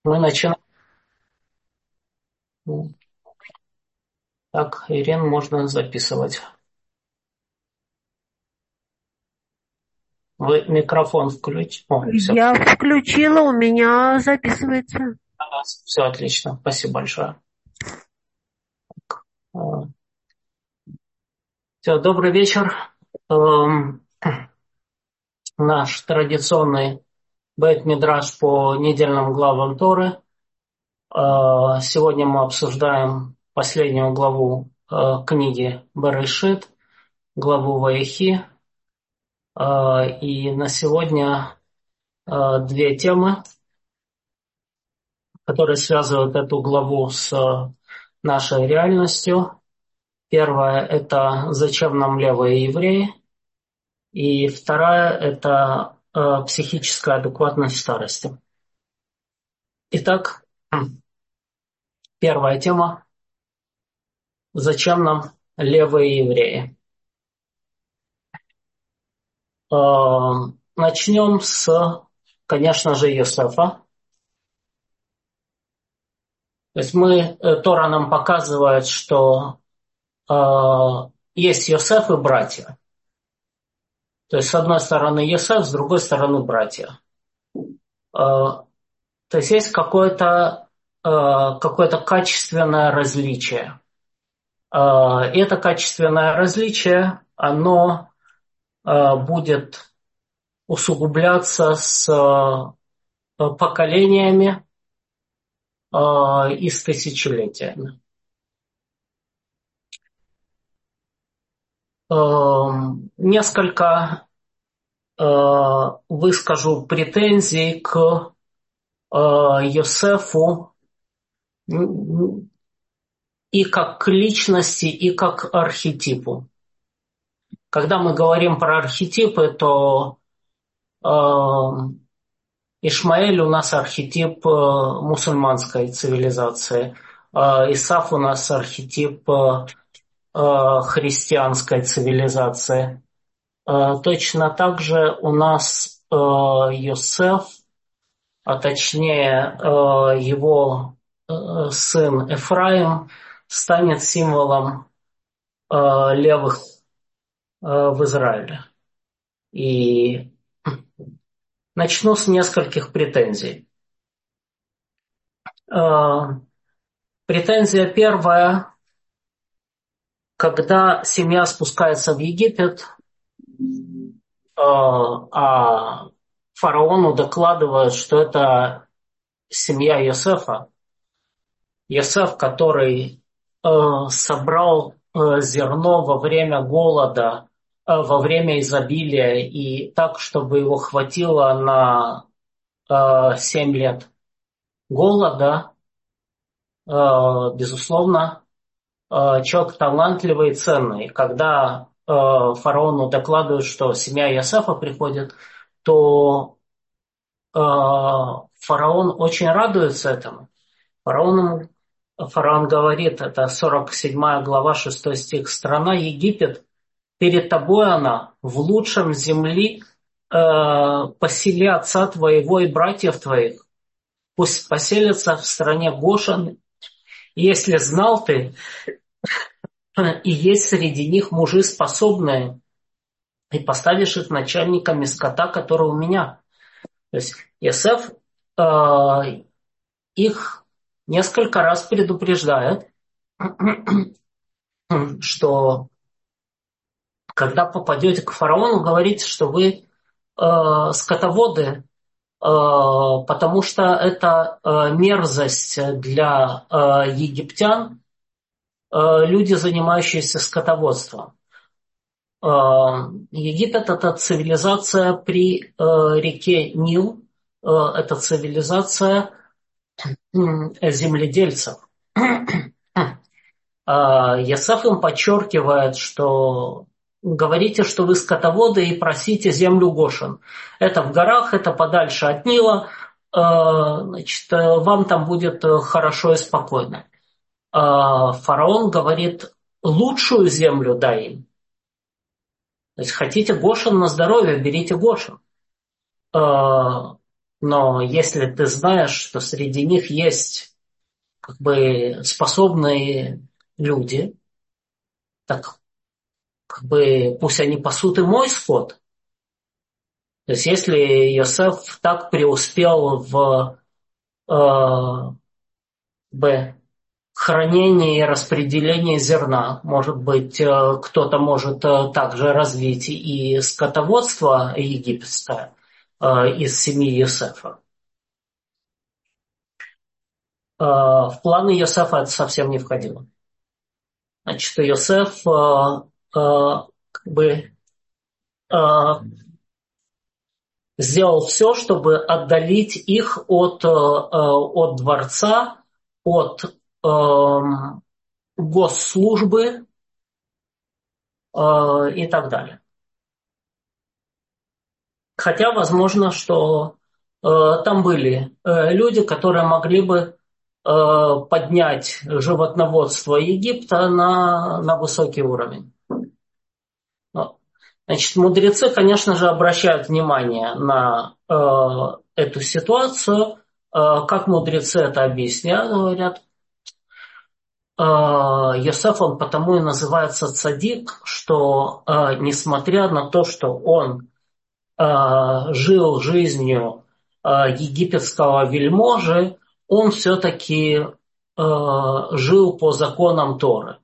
Мы начинаем. Так, Ирин, можно записывать. Вы микрофон включите. О, все. Я включила, у меня записывается. Все отлично. Спасибо большое. Все, добрый вечер. Эм, Наш традиционный бейт-мидраш по недельным главам Торы. Сегодня мы обсуждаем последнюю главу книги Берешит, главу Ваихи. И на сегодня две темы, которые связывают эту главу с нашей реальностью. Первая – это «Зачем нам левые евреи?» И вторая – это психическая адекватность старости. Итак, первая тема – «Зачем нам левые евреи?» Начнем с, конечно же, Йосефа. То есть Тора нам показывает, что есть Йосеф и братья. То есть, с одной стороны Йосеф, с другой стороны братья. То есть какое-то качественное различие. И это качественное различие, оно будет усугубляться с поколениями и с тысячелетиями. Несколько выскажу претензий к Йосефу и как к личности, и как к архетипу. Когда мы говорим про архетипы, то Ишмаэль у нас архетип мусульманской цивилизации, Исав у нас архетип христианской цивилизации. Точно так же у нас Йосеф, а точнее его сын Эфраим, станет символом левых в Израиле. И начну с нескольких претензий. Претензия первая. Когда семья спускается в Египет, а фараону докладывают, что это семья Йосефа, Йосеф, который собрал зерно во время голода, во время изобилия, и так, чтобы его хватило на 7 лет голода, безусловно, человек талантливый и ценный. Когда фараону докладывают, что семья Йосефа приходит, то фараон очень радуется этому. Фараон говорит, это 47 глава, 6 стих, «Страна Египет, перед тобой она, в лучшем земли посели отца твоего и братьев твоих, пусть поселятся в стране Гошен, если знал ты, и есть среди них мужи способные, и поставишь их начальниками скота, который у меня». То есть Йосеф их несколько раз предупреждает, что когда попадете к фараону, говорите, что вы скотоводы, потому что это мерзость для египтян, люди, занимающиеся скотоводством. Египет – это цивилизация при реке Нил, это цивилизация земледельцев. Йосеф им подчеркивает, что говорите, что вы скотоводы, и просите землю Гошен. Это в горах, это подальше от Нила, значит, вам там будет хорошо и спокойно. Фараон говорит, лучшую землю дай им. То есть хотите Гошен на здоровье, берите Гошен. Но если ты знаешь, что среди них есть как бы способные люди, так как бы пусть они пасут и мой скот. То есть если Йосеф так преуспел в хранении и распределении зерна, может быть, кто-то может также развить и скотоводство египетское из семьи Йосефа. В планы Йосефа это совсем не входило. Значит, Йосеф как бы сделал все, чтобы отдалить их от дворца, от госслужбы и так далее. Хотя, возможно, что там были люди, которые могли бы поднять животноводство Египта на высокий уровень. Значит, мудрецы, конечно же, обращают внимание на эту ситуацию. Как мудрецы это объясняют, говорят, Йосеф, он потому и называется цадик, что несмотря на то, что он жил жизнью египетского вельможи, он все-таки жил по законам Торы.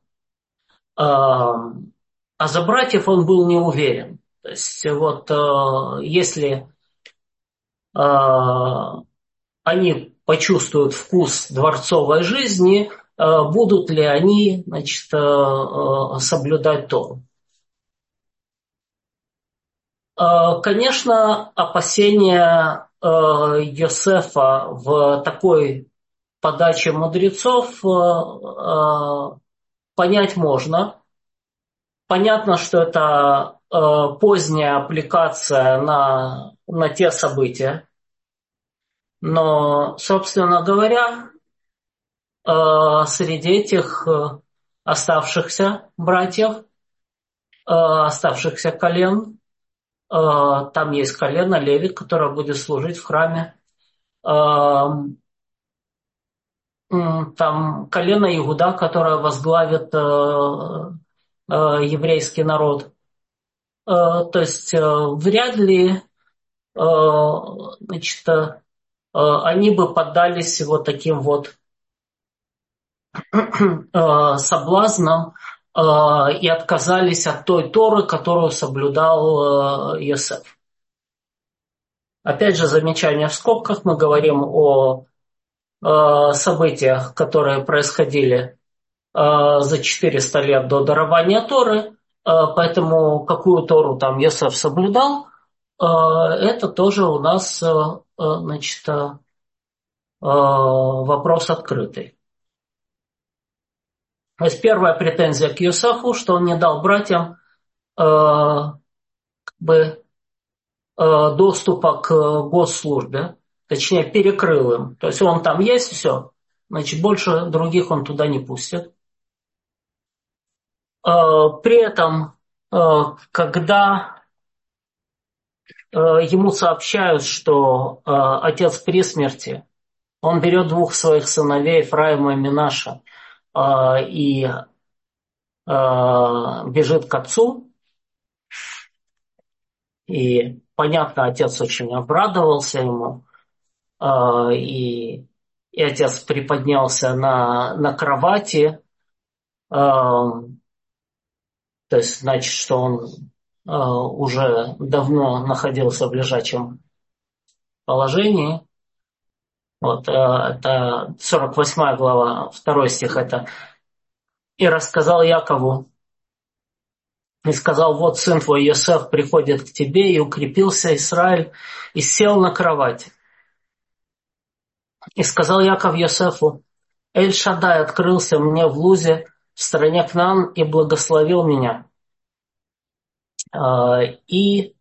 А за братьев он был не уверен. То есть вот если они почувствуют вкус дворцовой жизни, будут ли они, значит, соблюдать Тору. Конечно, опасения Йосефа в такой подаче мудрецов понять можно. Понятно, что это поздняя аппликация на те события. Но, собственно говоря, среди этих оставшихся братьев, оставшихся колен, там есть колено Леви, которое будет служить в храме. Там колено Иуда, которое возглавит еврейский народ. То есть вряд ли значит, они бы поддались вот таким вот соблазнам и отказались от той Торы, которую соблюдал Йосеф. Опять же, замечание в скобках, мы говорим о событиях, которые происходили за 400 лет до дарования Торы, поэтому какую Тору там Йосеф соблюдал, это тоже у нас, значит, вопрос открытый. То есть первая претензия к Йосефу, что он не дал братьям доступа к госслужбе, точнее перекрыл им. То есть он там есть, все, значит больше других он туда не пустит. При этом, когда ему сообщают, что отец при смерти, он берет двух своих сыновей, Ефраима и Менаша, и бежит к отцу. И, понятно, отец очень обрадовался ему, и отец приподнялся на кровати, то есть значит, что он уже давно находился в лежачем положении. Вот, это 48 глава, 2 стих это. «И рассказал Якову, и сказал, вот сын твой Йосеф приходит к тебе, и укрепился Израиль, и сел на кровать. И сказал Яков Йосефу, Эль-Шаддай открылся мне в Лузе, в стране Кнаан, и благословил меня. И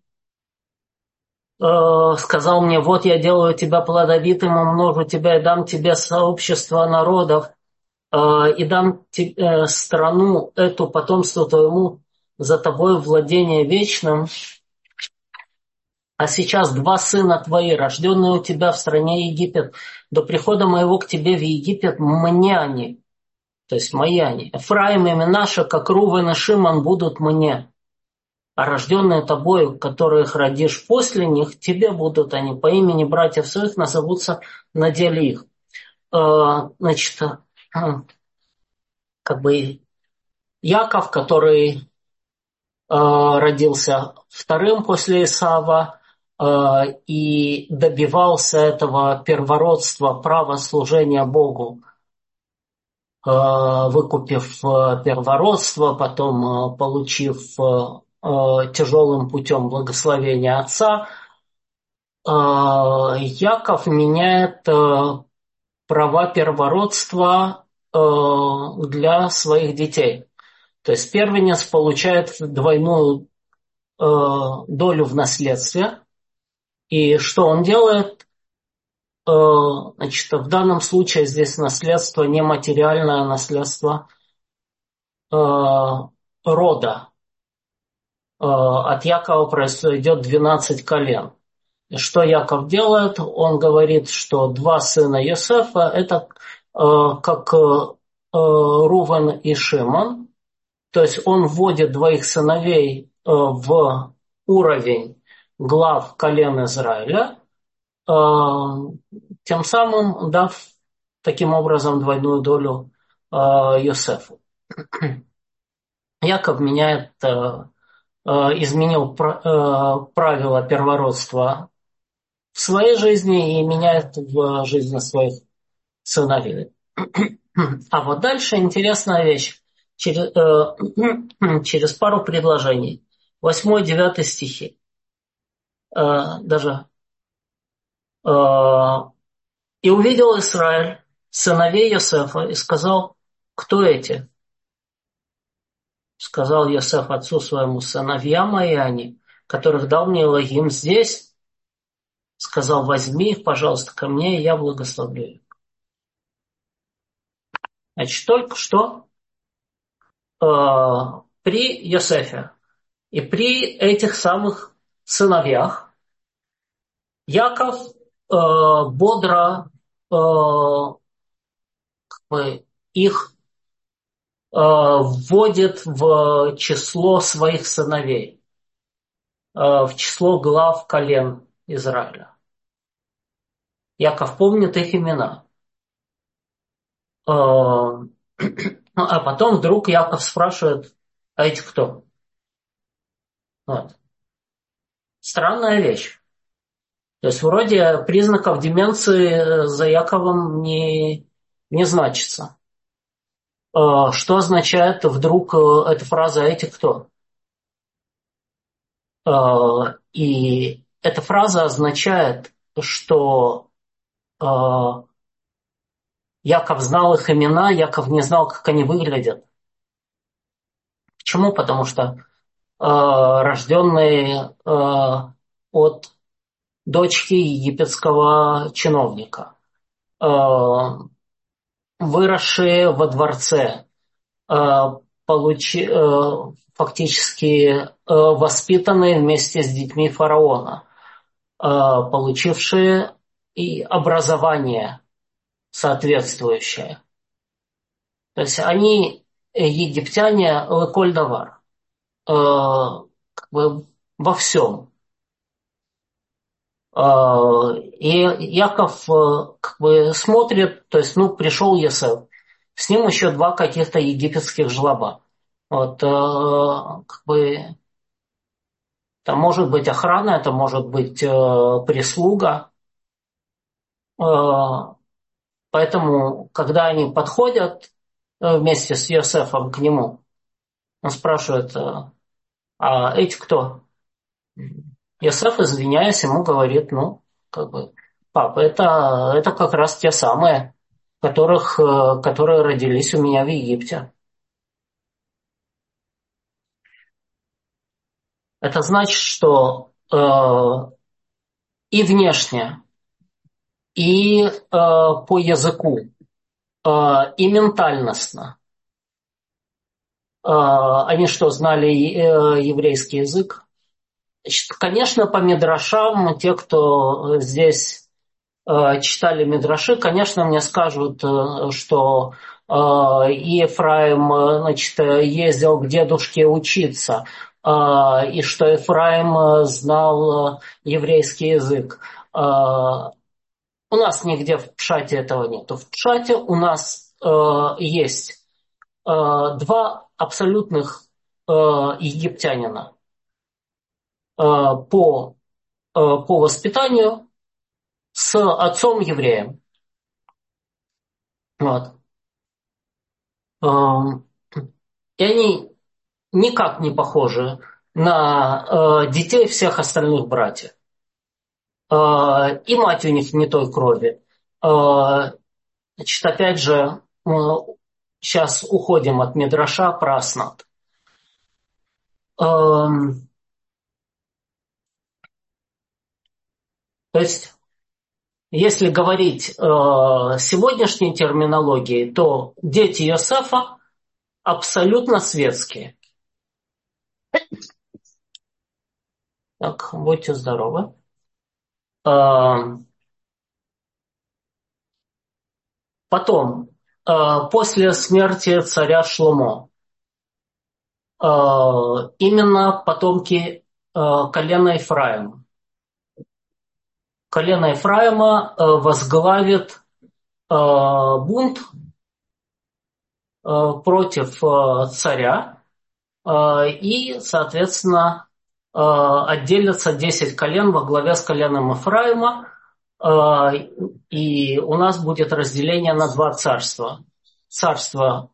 сказал мне, вот я делаю тебя плодовитым, умножу тебя и дам тебе сообщество народов, и дам страну эту потомству твоему, за тобой владение вечным. А сейчас два сына твои, рожденные у тебя в стране Египет, до прихода моего к тебе в Египет, мне они, то есть мои они. Эфраим и Менаша, как Рувен и Шимон, будут мне. А рожденные тобою, которых родишь после них, тебе будут они. По имени братьев своих назовутся на деле их. Значит, как бы Яков, который родился вторым после Исава и добивался этого первородства, права служения Богу, выкупив первородство, потом получив тяжелым путем благословения отца, Яков меняет права первородства для своих детей. То есть первенец получает двойную долю в наследстве. И что он делает? Значит, в данном случае здесь наследство не материальное, наследство рода. От Якова произойдет 12 колен. И что Яков делает? Он говорит, что два сына Йосефа это как Рувен и Шимон. То есть он вводит двоих сыновей в уровень глав колен Израиля, тем самым дав таким образом двойную долю Йосефу. Яков изменил правила первородства в своей жизни и меняет в жизни своих сыновей. А вот дальше интересная вещь. Через пару предложений. 8-9 стихи. Даже «И увидел Израиль сыновей Йосефа и сказал, кто эти? Сказал Йосеф отцу своему, сыновья мои они, которых дал мне Элохим здесь. Сказал, возьми их, пожалуйста, ко мне, и я благословлю их». Значит, только что при Йосефе и при этих самых сыновьях Яков бодро их вводит в число своих сыновей, в число глав колен Израиля. Яков помнит их имена. А потом вдруг Яков спрашивает, а эти кто? Вот. Странная вещь. То есть вроде признаков деменции за Яковом не значится. Что означает вдруг эта фраза «эти кто?» И эта фраза означает, что Яков знал их имена, Яков не знал, как они выглядят. Почему? Потому что рожденные от дочки египетского чиновника, выросшие во дворце, фактически воспитанные вместе с детьми фараона, получившие и образование соответствующее. То есть они, египтяне, леколь давар, как бы во всем. И Яков как бы смотрит, то есть, пришел Йосеф, с ним еще два каких-то египетских жлоба. Вот, как бы, это может быть охрана, это может быть прислуга. Поэтому, когда они подходят вместе с Йосефом к нему, он спрашивает, а эти кто? Йосеф, извиняясь, ему говорит, как бы, папа, это как раз те самые, которые родились у меня в Египте. Это значит, что и внешне, и по языку, и ментальностно. Они что, знали еврейский язык? Значит, конечно, по мидрашам, те, кто здесь читали мидраши, конечно, мне скажут, что и Ефраим, значит, ездил к дедушке учиться, и что Ефраим знал еврейский язык. У нас нигде в Пшате этого нету. В Пшате у нас есть два абсолютных египтянина по воспитанию с отцом евреем. Вот. И они никак не похожи на детей всех остальных братьев. И мать у них не той крови. Значит, опять же, сейчас уходим от мидраша про Аснат. То есть, если говорить сегодняшней терминологией, то дети Йосефа абсолютно светские. Так, будьте здоровы. Потом, после смерти царя Шломо, именно потомки колена Ефраима. Колено Ефраима возглавит бунт против царя, и, соответственно, отделятся 10 колен во главе с коленом Ефраима, и у нас будет разделение на два царства. Царство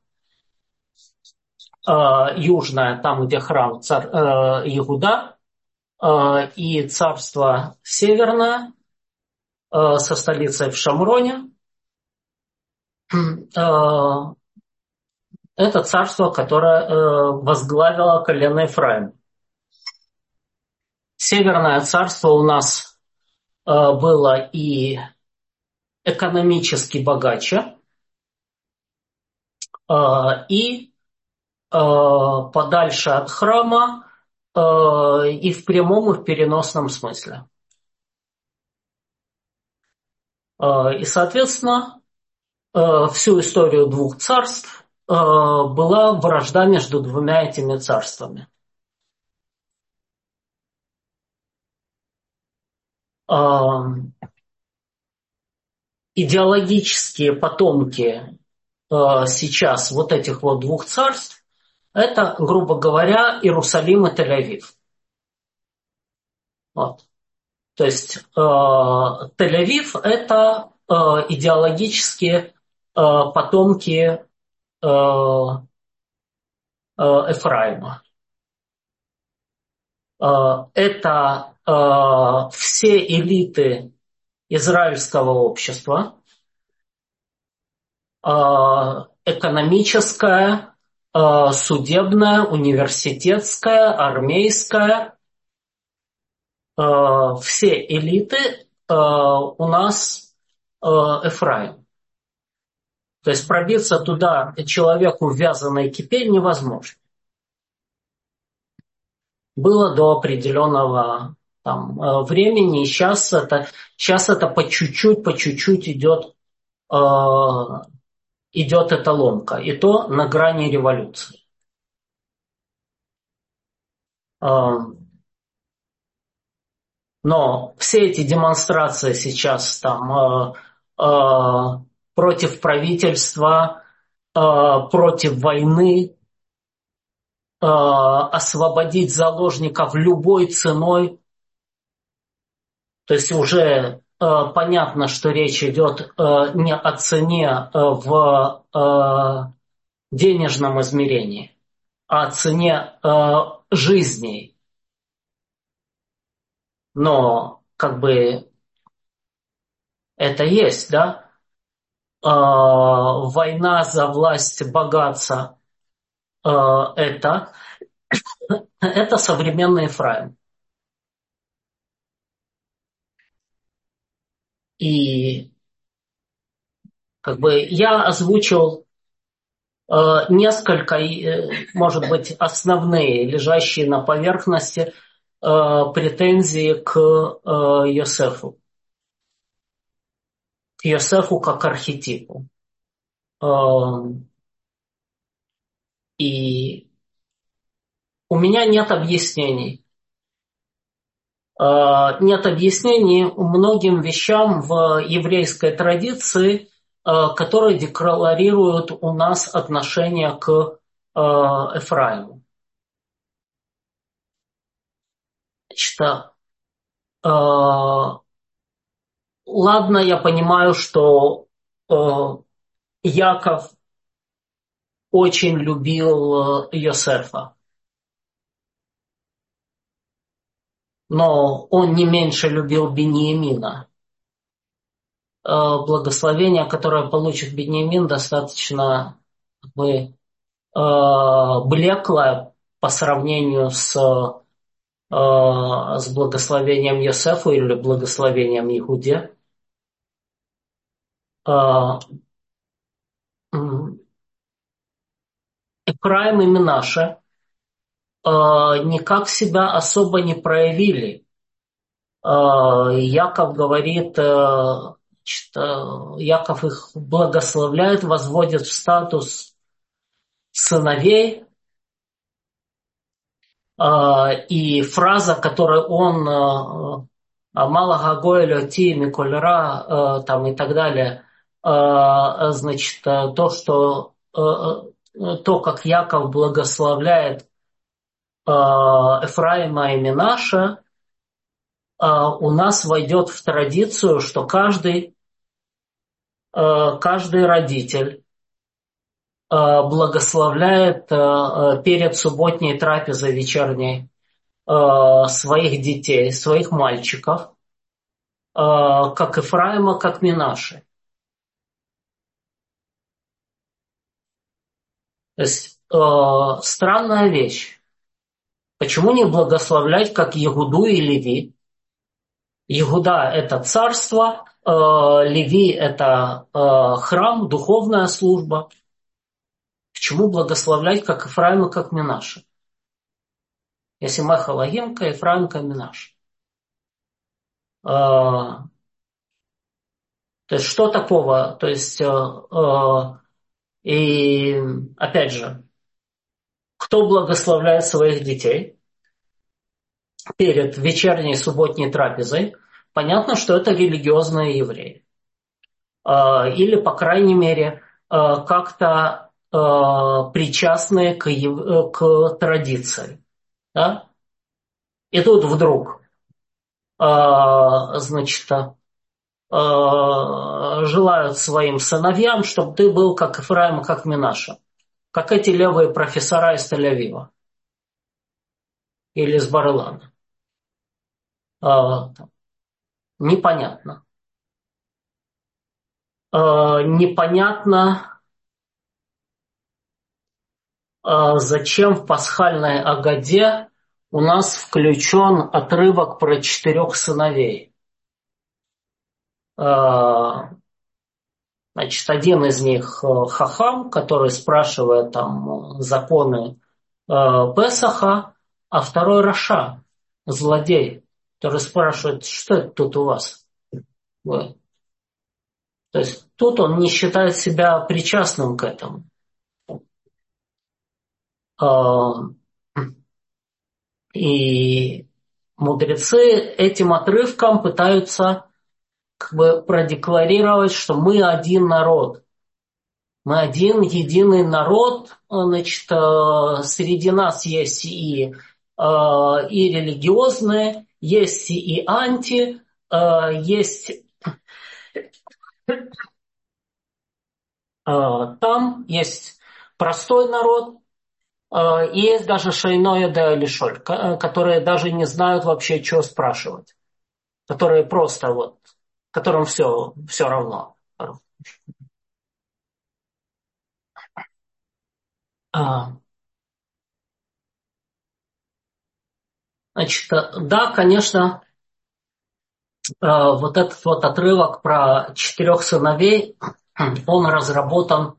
южное, там, где храм, Иуда, и царство северное со столицей в Шамроне. Это царство, которое возглавило колено Ефраим. Северное царство у нас было и экономически богаче, и подальше от храма, и в прямом, и в переносном смысле. И, соответственно, всю историю двух царств была вражда между двумя этими царствами. Идеологические потомки сейчас вот этих вот двух царств — это, грубо говоря, Иерусалим и Тель-Авив. Вот. То есть Тель-Авив — это идеологические потомки Эфраима. Это все элиты израильского общества, экономическое, судебное, университетское, армейское. Все элиты у нас Эфраим. То есть пробиться туда человеку в вязаной кипе невозможно. Было до определенного времени, и сейчас это по чуть-чуть идет эта ломка, и то на грани революции. Но все эти демонстрации сейчас против правительства, против войны, освободить заложников любой ценой. То есть уже понятно, что речь идет не о цене в денежном измерении, а о цене жизней. Но как бы это есть, да? Война за власть богатства это современный Ефраим. И как бы я озвучил несколько, может быть, основные, лежащие на поверхности претензии к Йосефу. К Йосефу как архетипу. И у меня нет объяснений. Нет объяснений многим вещам в еврейской традиции, которые декларируют у нас отношение к Эфраиму. Значит, ладно, я понимаю, что Яков очень любил Йосефа, но он не меньше любил Биньямина. Благословение, которое получит Биньямин, достаточно блеклое по сравнению с благословением Йосефу или благословением Иуде. Эфраим и Менаше никак себя особо не проявили. Яков говорит, Яков их благословляет, возводит в статус сыновей. И фраза, которую он «Малага Гоэль Ти Микольра» там и так далее, значит, то, как Яков благословляет Эфраима и Менаше, у нас войдет в традицию, что каждый родитель благословляет перед субботней трапезой вечерней своих детей, своих мальчиков, как Эфраима, как Менаше. То есть странная вещь. Почему не благословлять, как Егуду и Леви? Егуда – это царство, Леви – это храм, духовная служба. Почему благословлять, как Эфраима, как Менаше? Если Меха Лагимка, Эфраим, как Менаше. То есть что такого? То есть и опять же, кто благословляет своих детей перед вечерней субботней трапезой? Понятно, что это религиозные евреи. Или, по крайней мере, как-то причастные к традиции. Да? И тут вдруг, значит, желают своим сыновьям, чтобы ты был как Эфраим, как Менаше. Как эти левые профессора из Тель-Авива. Или из Бар-Илана. Непонятно. Непонятно, зачем в пасхальной Агаде у нас включен отрывок про 4 сыновей. Значит, один из них Хахам, который спрашивает там законы Песаха, а второй Раша, злодей, который спрашивает, что это тут у вас? То есть тут он не считает себя причастным к этому. И мудрецы этим отрывком пытаются как бы продекларировать, что мы один народ. Мы один единый народ, значит, среди нас есть и религиозные, есть и анти, есть там, есть простой народ, и есть даже шейное да лишоль, которые даже не знают вообще, что спрашивать, которые просто вот, которым все равно. Значит, да, конечно, вот этот вот отрывок про 4 сыновей, он разработан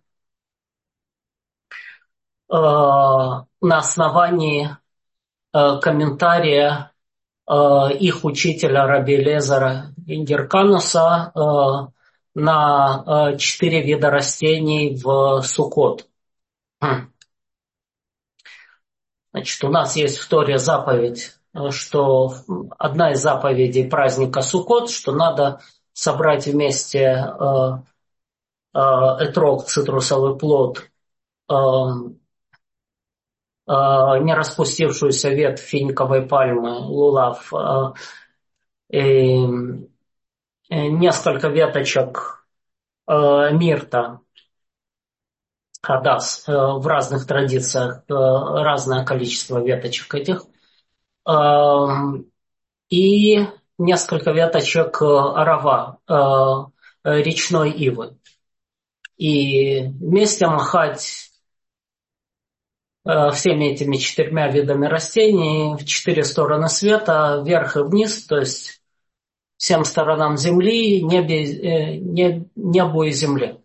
на основании комментария их учителя Раби Элиэзера Геркануса на 4 вида растений в Суккот. Значит, у нас есть в Торе заповедь, что одна из заповедей праздника Суккот, что надо собрать вместе этрог, цитрусовый плод, не распустившуюся ветвь финиковой пальмы, лулав, и несколько веточек мирта, хадас, в разных традициях разное количество веточек этих, и несколько веточек арава, речной ивы. И вместе махать всеми этими 4 видами растений в 4 стороны света, вверх и вниз, то есть всем сторонам земли, небу и земле.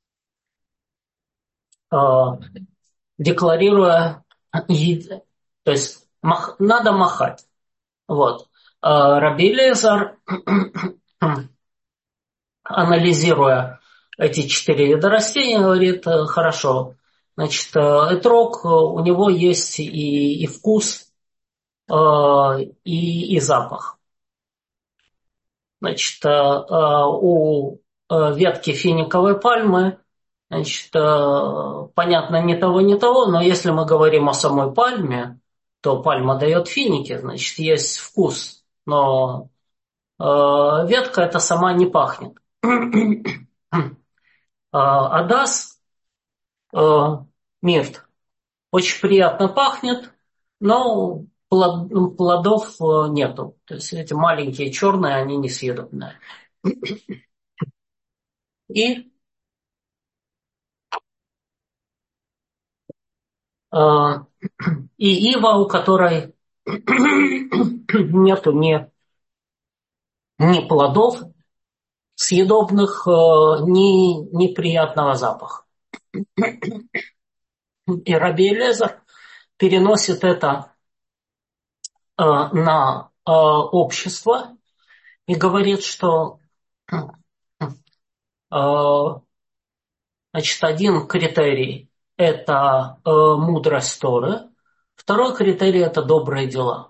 Декларируя, то есть надо махать. Вот. Раби Элиэзер, анализируя эти 4 вида растений, говорит: хорошо, значит, этрог, у него есть и вкус, и запах. Значит, у ветки финиковой пальмы, значит, понятно, ни того, ни того, но если мы говорим о самой пальме, то пальма дает финики, значит, есть вкус, но ветка эта сама не пахнет. Адас, мирт, очень приятно пахнет, но плодов нету. То есть эти маленькие черные, они несъедобные. И ива, у которой нету ни плодов съедобных, ни приятного запаха. И Раби Элиэзер переносит это на общество и говорит, что значит, один критерий – это мудрость Торы, второй критерий – это добрые дела.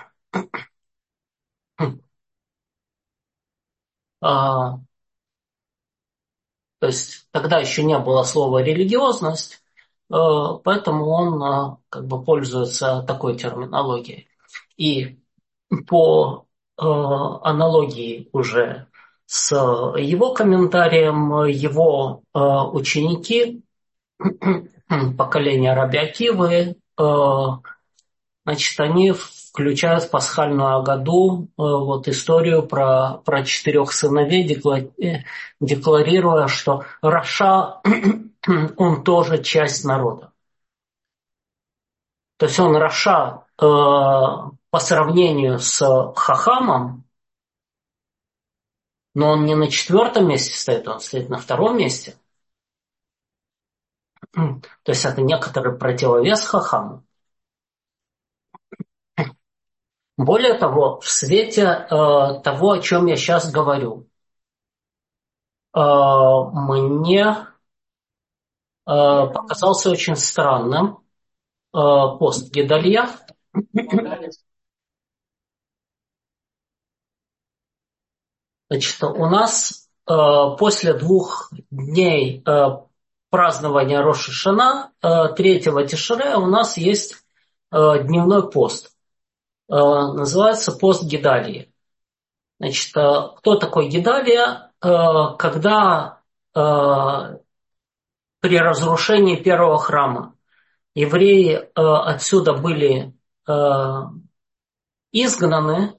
То есть тогда еще не было слова религиозность, поэтому он как бы пользуется такой терминологией. И по аналогии уже с его комментарием, его ученики, поколение Раби Акивы, значит, они включают в пасхальную Агаду вот историю про 4 сыновей, декларируя, что Раша, он тоже часть народа. То есть он Раша по сравнению с Хахамом, но он не на 4 месте стоит, он стоит на 2 месте. То есть это некоторый противовес Хахаму. Более того, в свете того, о чем я сейчас говорю, мне показался очень странным пост Гедалья. Значит, у нас после 2 дней празднования Рош ха-Шана, 3-го Тишре, у нас есть дневной пост. Называется пост Гедалии. Значит, кто такой Гедалия? Когда при разрушении первого храма евреи отсюда были изгнаны,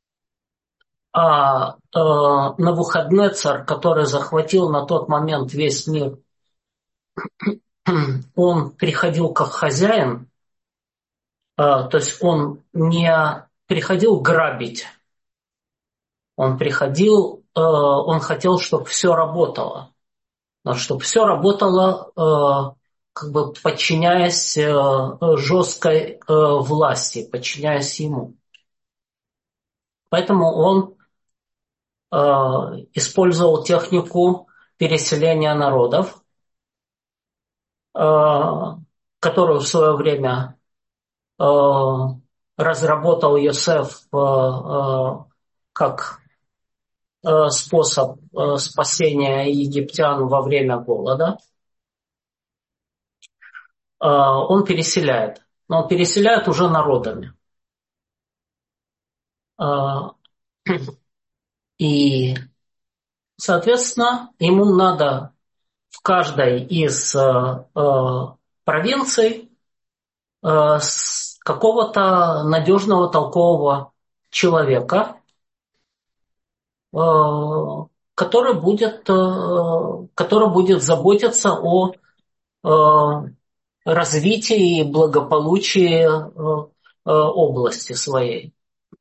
а Навуходнецар, который захватил на тот момент весь мир, он приходил как хозяин, то есть он не приходил грабить, он приходил, он хотел, чтобы все работало, но чтобы все работало, как бы подчиняясь жесткой власти, подчиняясь ему. Поэтому он использовал технику переселения народов, которую в свое время э, разработал Йосеф как способ спасения египтян во время голода. Он переселяет. Но он переселяет уже народами. И, соответственно, ему надо в каждой из провинций с какого-то надежного толкового человека, который будет заботиться о развитии и благополучии области своей.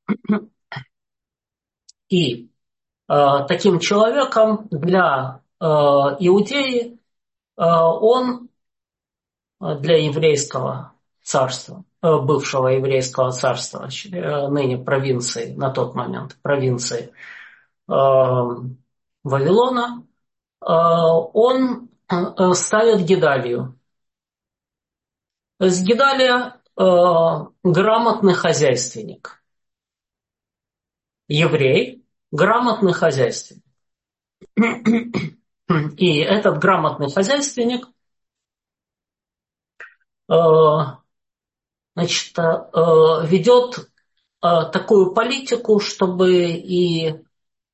И таким человеком для Иудеи он для еврейского царства, бывшего еврейского царства, ныне провинции, на тот момент провинции Вавилона, он ставит Гедалию. То есть Гедалия грамотный хозяйственник, еврей, грамотный хозяйственник. И этот грамотный хозяйственник значит, ведет такую политику, чтобы и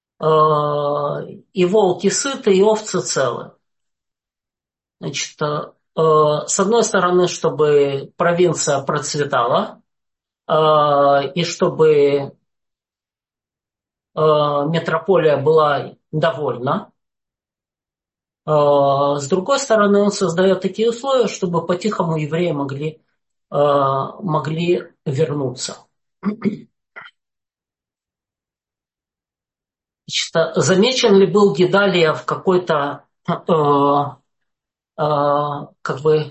волки сыты, и овцы целы. Значит, с одной стороны, чтобы провинция процветала, и чтобы метрополия была довольна. С другой стороны, он создает такие условия, чтобы по-тихому евреи могли вернуться. Значит, замечен ли был Гедалия в какой-то как бы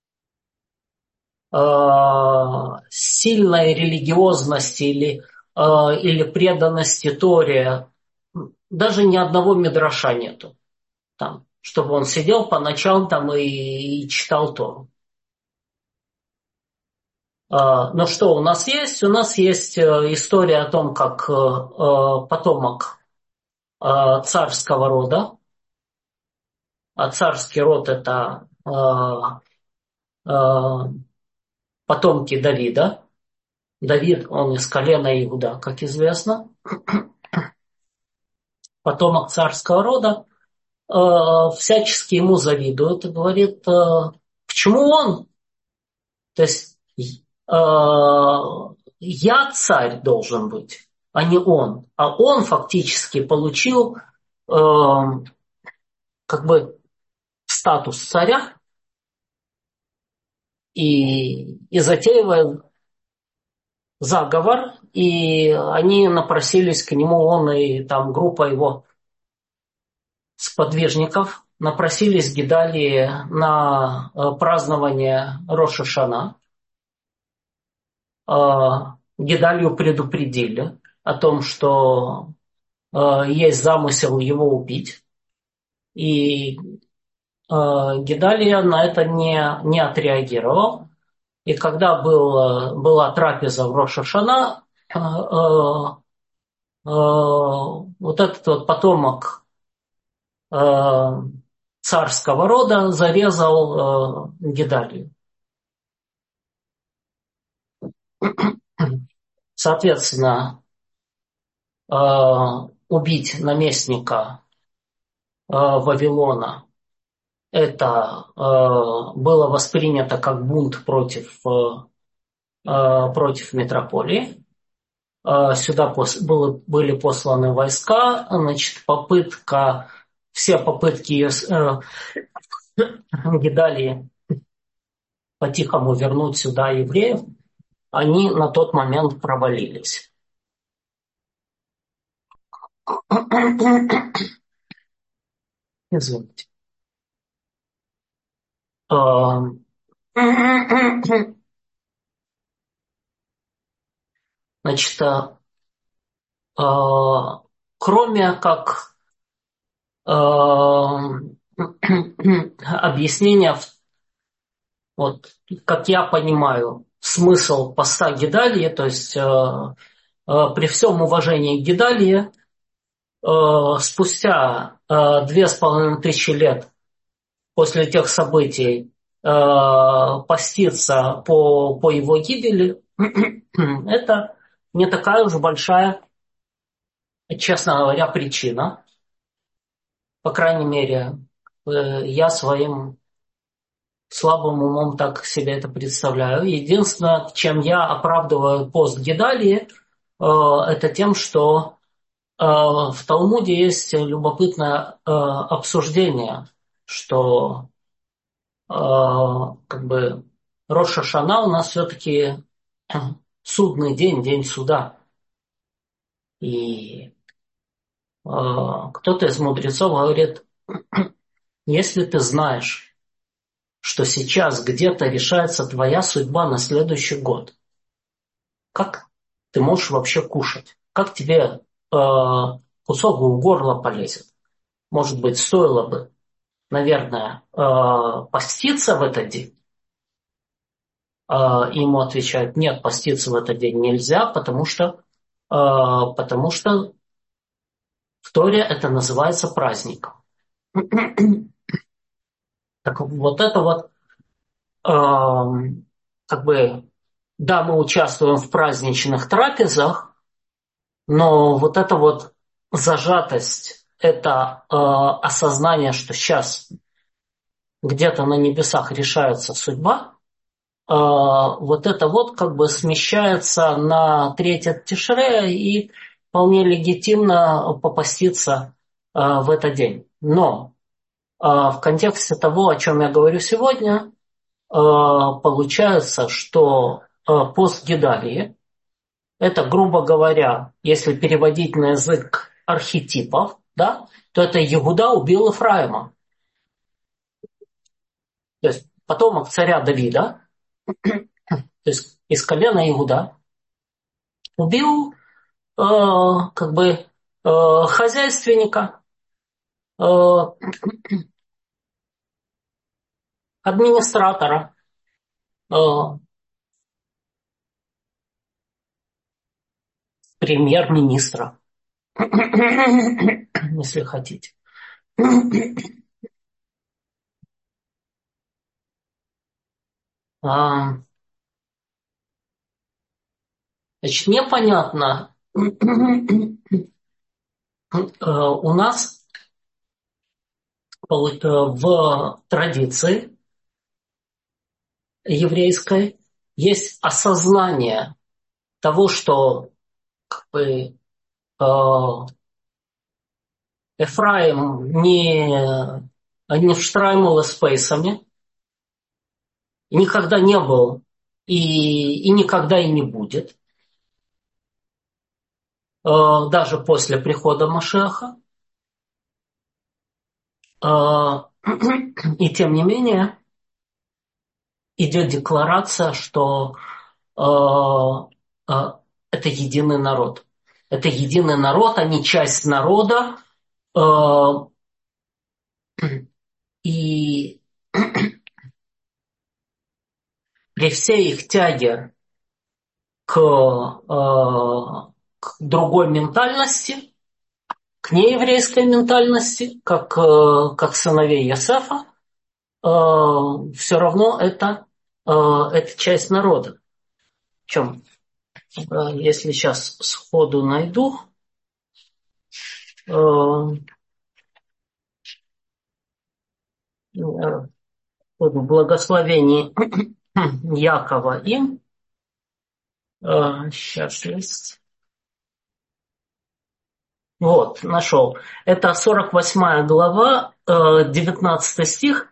сильной религиозности или преданности Торе? Даже ни одного мидраша нету там, чтобы он сидел по ночам там и читал Тору. Но что у нас есть? У нас есть история о том, как потомок царского рода, а царский род это потомки Давида. Давид, он из колена Иуда, как известно, потомок царского рода, всячески ему завидует и говорит, почему он? То есть я царь должен быть, а не он. А он фактически получил как бы статус царя и затеивает заговор, и они напросились к нему, он и там группа его сподвижников, напросились к Гедалии на празднование Рош ха-Шана. Гедалию предупредили о том, что есть замысел его убить. И Гедалия на это не отреагировал. И когда была трапеза в Рош ха-Шана, вот этот вот потомок царского рода зарезал Гедалию. Соответственно, убить наместника Вавилона, это было воспринято как бунт против метрополии. Сюда были посланы войска, значит, все попытки Гедалии по-тихому вернуть сюда евреев, они на тот момент провалились. Извините. Значит, кроме как объяснения, вот, как я понимаю, смысл поста Гедалии, то есть при всем уважении к Гедалии, спустя 2500 лет после тех событий поститься по его гибели, это не такая уж большая, честно говоря, причина. По крайней мере, я своим слабым умом так себе это представляю. Единственное, чем я оправдываю пост Гедалии, это тем, что в Талмуде есть любопытное обсуждение, что как бы Рош ха-Шана у нас все-таки судный день, день суда. И кто-то из мудрецов говорит, если ты знаешь, что сейчас где-то решается твоя судьба на следующий год, как ты можешь вообще кушать? Как тебе кусок в горло полезет? Может быть, стоило бы, наверное, поститься в этот день? И ему отвечают, нет, поститься в этот день нельзя, потому что в Торе это называется праздником. Так вот это вот, как бы, да, мы участвуем в праздничных трапезах, но вот эта вот зажатость, это осознание, что сейчас где-то на небесах решается судьба, вот это вот как бы смещается на третье Тишре и вполне легитимно попаститься в этот день. Но в контексте того, о чем я говорю сегодня, получается, что пост Гедалии – это, грубо говоря, если переводить на язык архетипов, да, то это Иуда убил Ефраима. То есть потомок царя Давида, то есть из колена Иуда, убил как бы хозяйственника, администратора, премьер-министра, если хотите. Значит, непонятно. У нас в традиции еврейской есть осознание того, что как бы, Эфраим не вштраимал спейсами, никогда не был и никогда и не будет, даже после прихода Машеха. И тем не менее идет декларация, что это единый народ. Это единый народ, они часть народа. И при всей их тяге к другой ментальности, к нееврейской ментальности, как сыновей Йосефа, все равно это часть народа. Причем, если сейчас сходу найду, в благословении Якова им, сейчас есть. Вот, нашел. Это 48 глава, 19 стих.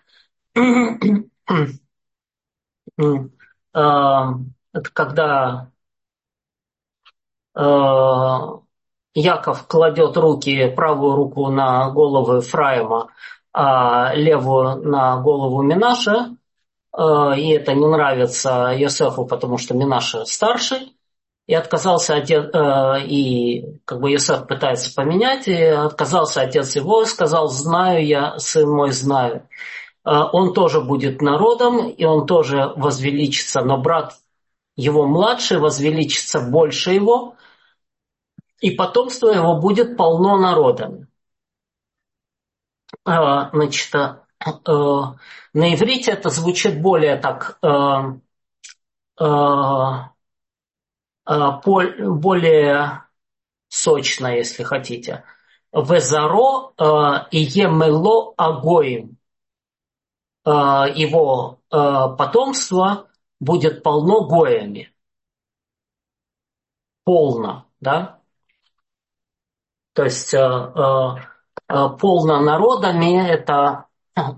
Это когда Яков кладет правую руку на голову Ефраима, а левую на голову Менаше. И это не нравится Йосефу, потому что Менаше старший. И отказался отец, и как бы Иосиф пытается поменять, и отказался отец его, и сказал: знаю я, сын мой, знаю. Он тоже будет народом, и он тоже возвеличится, но брат его младший возвеличится больше его, и потомство его будет полно народами. Значит, на иврите это звучит более так, более сочно, если хотите. Везаро и емело агоим. Его потомство будет полно гоями. Полно, да? То есть полно народами — это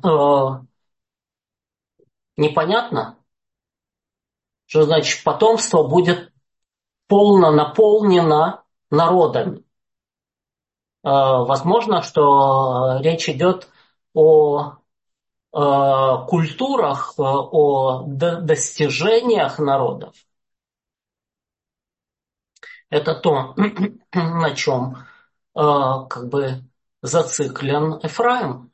непонятно, что значит потомство будет полно наполнено народами. Возможно, что речь идет о культурах, о достижениях народов. Это то, на чем как бы зациклен Эфраим.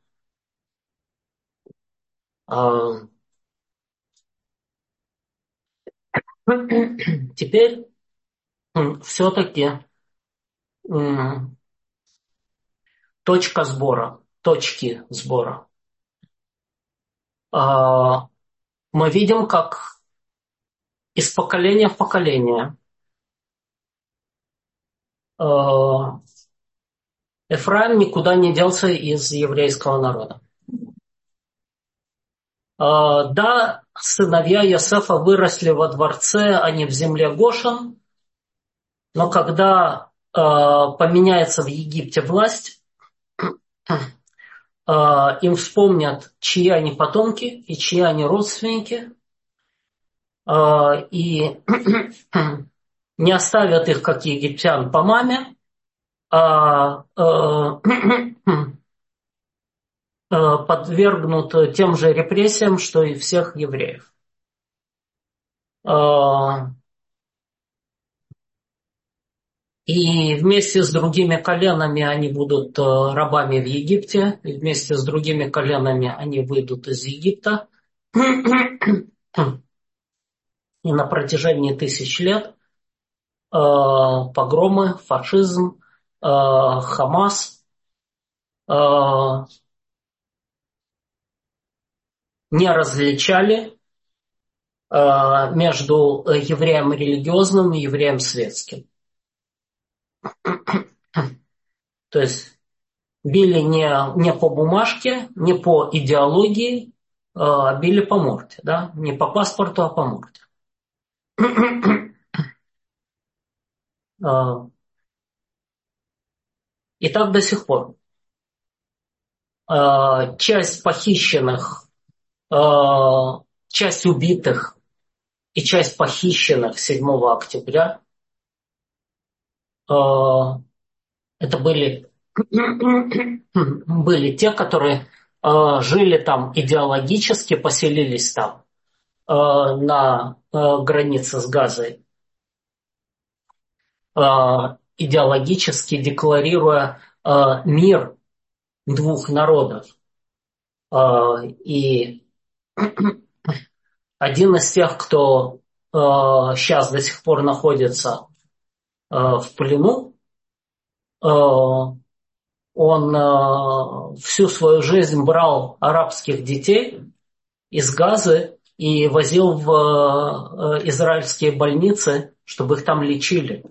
Теперь все-таки точка сбора, точки сбора. Мы видим, как из поколения в поколение Эфраим никуда не делся из еврейского народа. Да, сыновья Иосифа выросли во дворце, а не в земле Гошен, но когда поменяется в Египте власть, им вспомнят, чьи они потомки и чьи они родственники, и не оставят их, как египтян, по маме, а подвергнут тем же репрессиям, что и всех евреев. И вместе с другими коленами они будут рабами в Египте, и вместе с другими коленами они выйдут из Египта. И на протяжении 1000 лет погромы, фашизм, Хамас не различали между евреем религиозным и евреем светским. То есть били не по бумажке, не по идеологии, били по морде, да? Не по паспорту, а по морде. И так до сих пор. Часть похищенных, часть убитых и часть похищенных 7 октября это были те, которые жили там идеологически, поселились там на границе с Газой, идеологически декларируя мир двух народов. И один из тех, кто сейчас до сих пор находится в плену, он всю свою жизнь брал арабских детей из Газы и возил в израильские больницы, чтобы их там лечили.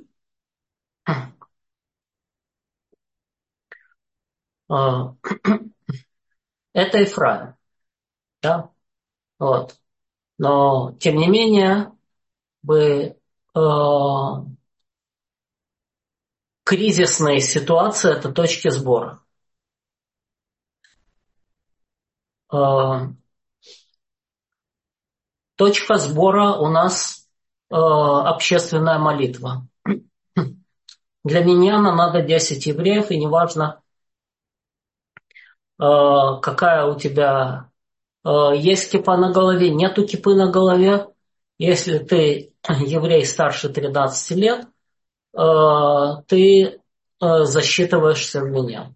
Это Эфраим. Да? Вот. Но, тем не менее, кризисные ситуации – это точки сбора. Точка сбора у нас общественная молитва. Для миньяна надо 10 евреев, и неважно, какая у тебя есть кипа на голове, нету кипы на голове. Если ты еврей старше 13 лет, ты засчитываешься в меня.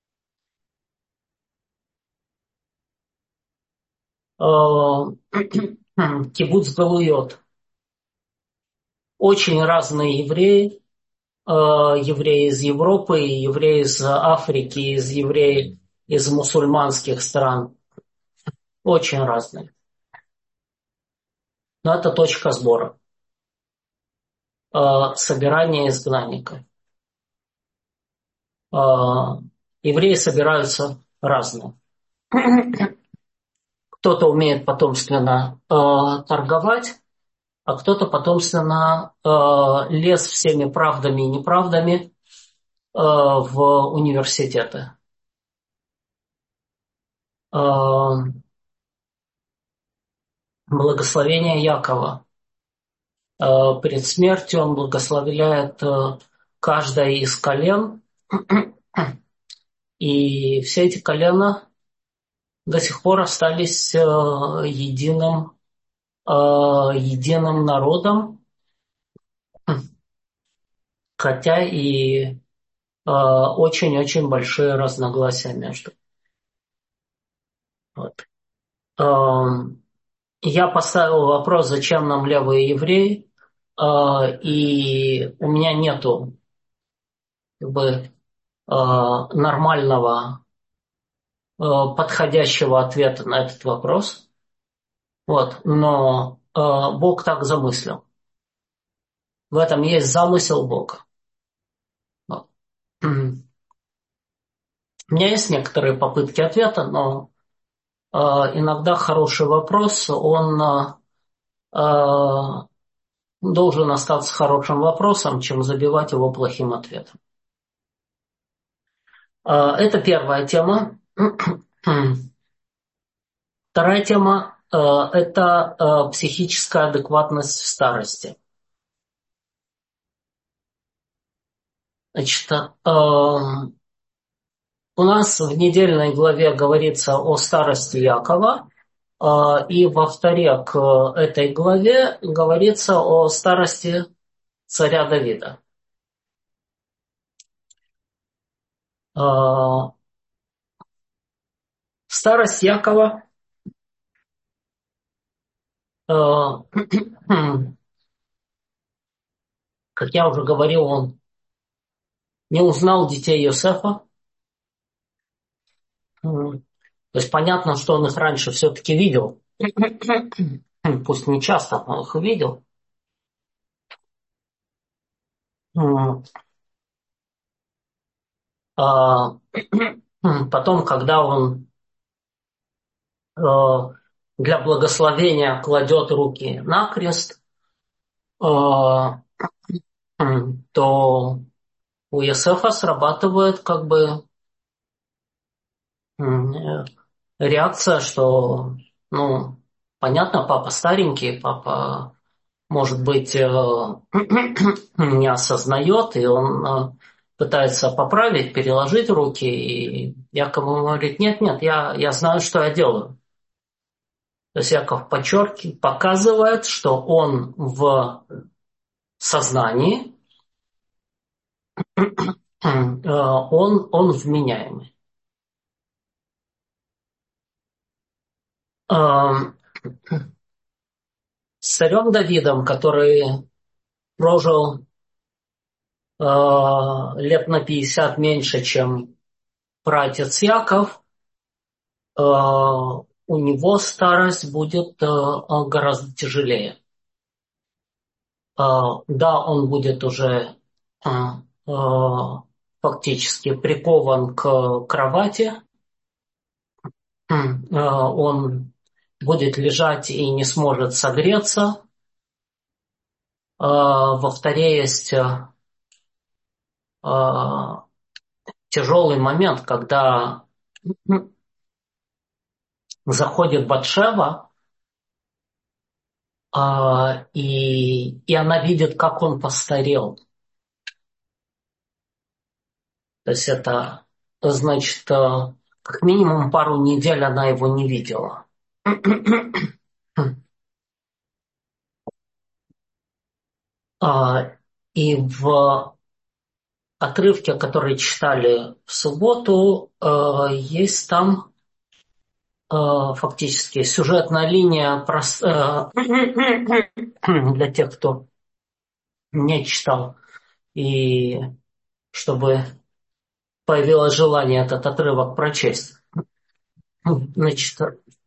Кибуц Галуйот. Очень разные евреи, евреи из Европы, евреи из Африки, евреи из мусульманских стран. Очень разные. Но это точка сбора. Собирание изгнанников. Евреи собираются разные. Кто-то умеет потомственно торговать, а кто-то потомственно лез всеми правдами и неправдами в университеты. Благословение Якова. Перед смертью он благословляет каждое из колен, и все эти колена до сих пор остались единым народом, хотя и очень-очень большие разногласия между. Вот. Я поставил вопрос, зачем нам левые евреи, и у меня нету как бы, нормального подходящего ответа на этот вопрос. Вот. Но Бог так замыслил. В этом есть замысел Бога. Вот. У меня есть некоторые попытки ответа, но иногда хороший вопрос, он должен остаться хорошим вопросом, чем забивать его плохим ответом. Это первая тема. Вторая тема – это психическая адекватность в старости. Значит, у нас в недельной главе говорится о старости Якова, и во вторе к этой главе говорится о старости царя Давида. Старость Якова, как я уже говорил, он не узнал детей Йосефа. То есть понятно, что он их раньше все-таки видел. Пусть не часто, но их видел. Потом, когда он для благословения кладет руки на крест, то у Йосефа срабатывает как бы реакция, что, ну, понятно, папа старенький, папа, может быть, не осознает, и он пытается поправить, переложить руки, и Яков говорит, нет, я знаю, что я делаю. То есть Яков показывает, что он в сознании, он вменяемый. С царем Давидом, который прожил лет на 50 меньше, чем праотец Яков, у него старость будет гораздо тяжелее. Да, он будет уже фактически прикован к кровати, он будет лежать и не сможет согреться. Во вторе есть тяжелый момент, когда заходит Батшева, и она видит, как он постарел. То есть это значит, как минимум пару недель она его не видела. А, И в отрывке, который читали в субботу, есть там фактически сюжетная линия для тех, кто не читал, и чтобы появилось желание этот отрывок прочесть. Значит,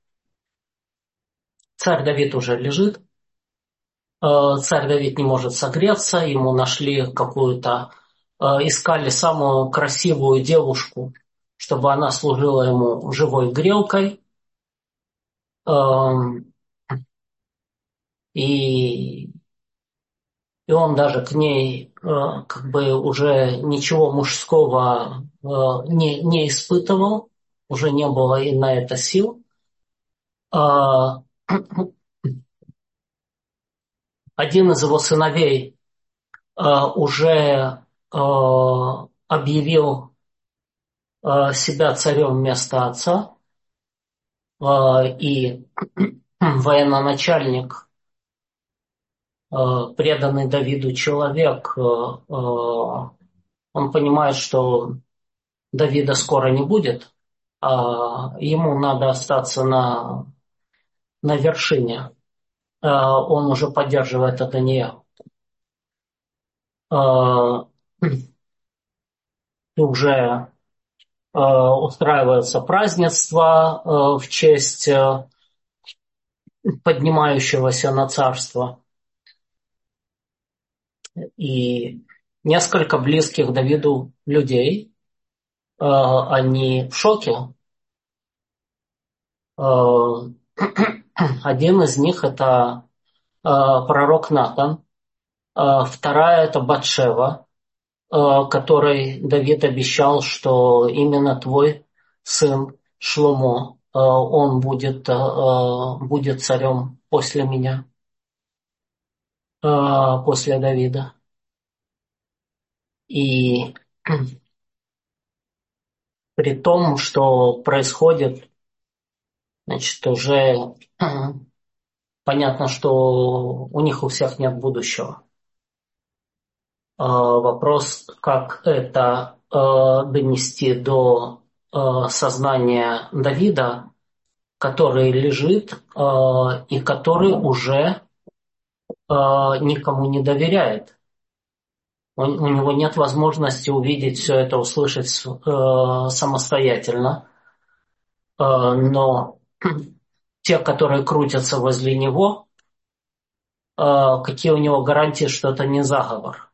царь Давид уже лежит, царь Давид не может согреться, ему нашли какую-то, искали самую красивую девушку, чтобы она служила ему живой грелкой. Эм, И, и он даже к ней как бы уже ничего мужского не испытывал, уже не было и на это сил. А, Один из его сыновей уже объявил себя царем вместо отца, и военачальник, преданный Давиду человек, он понимает, что Давида скоро не будет, а ему надо остаться на вершине. Он уже поддерживает Адонию. И уже устраивается празднество в честь поднимающегося на царство. И несколько близких Давиду людей, они в шоке. Один из них это пророк Натан, вторая это Батшева, которой Давид обещал, что именно твой сын Шломо, он будет царем после меня, после Давида. И при том, что происходит, значит, уже понятно, что у них у всех нет будущего. Вопрос, как это донести до сознания Давида, который лежит и который уже никому не доверяет. У него нет возможности увидеть все это, услышать самостоятельно. Но те, которые крутятся возле него, какие у него гарантии, что это не заговор?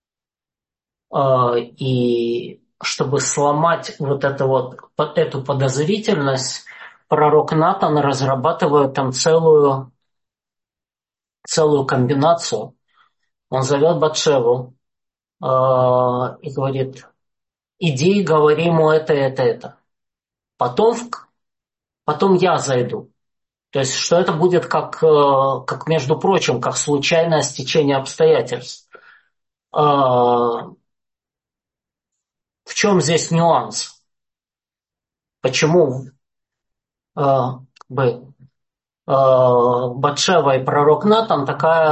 И чтобы сломать эту подозрительность, пророк Натан разрабатывает там целую комбинацию. Он зовет Батшеву и говорит: иди и говори ему это. Потом, потом я зайду. То есть, что это будет как между прочим, как случайное стечение обстоятельств. В чем здесь нюанс? Почему как бы, Батшева и пророк Натан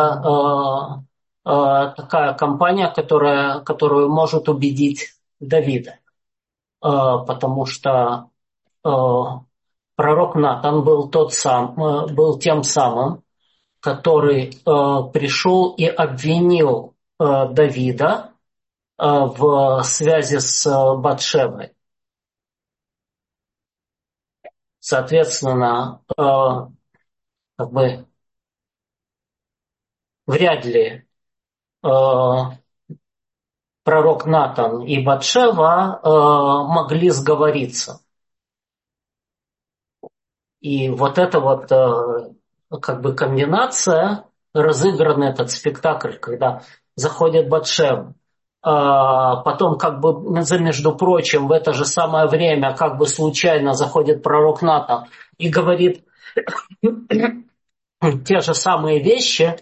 такая компания, которую может убедить Давида? Потому что пророк Натан был тем самым, который пришел и обвинил Давида в связи с Батшевой. Соответственно, как бы вряд ли пророк Натан и Батшева могли сговориться. И вот эта как бы комбинация, разыгран этот спектакль, когда заходит Батшева, потом как бы, между прочим, в это же самое время как бы случайно заходит пророк Натан и говорит те же самые вещи.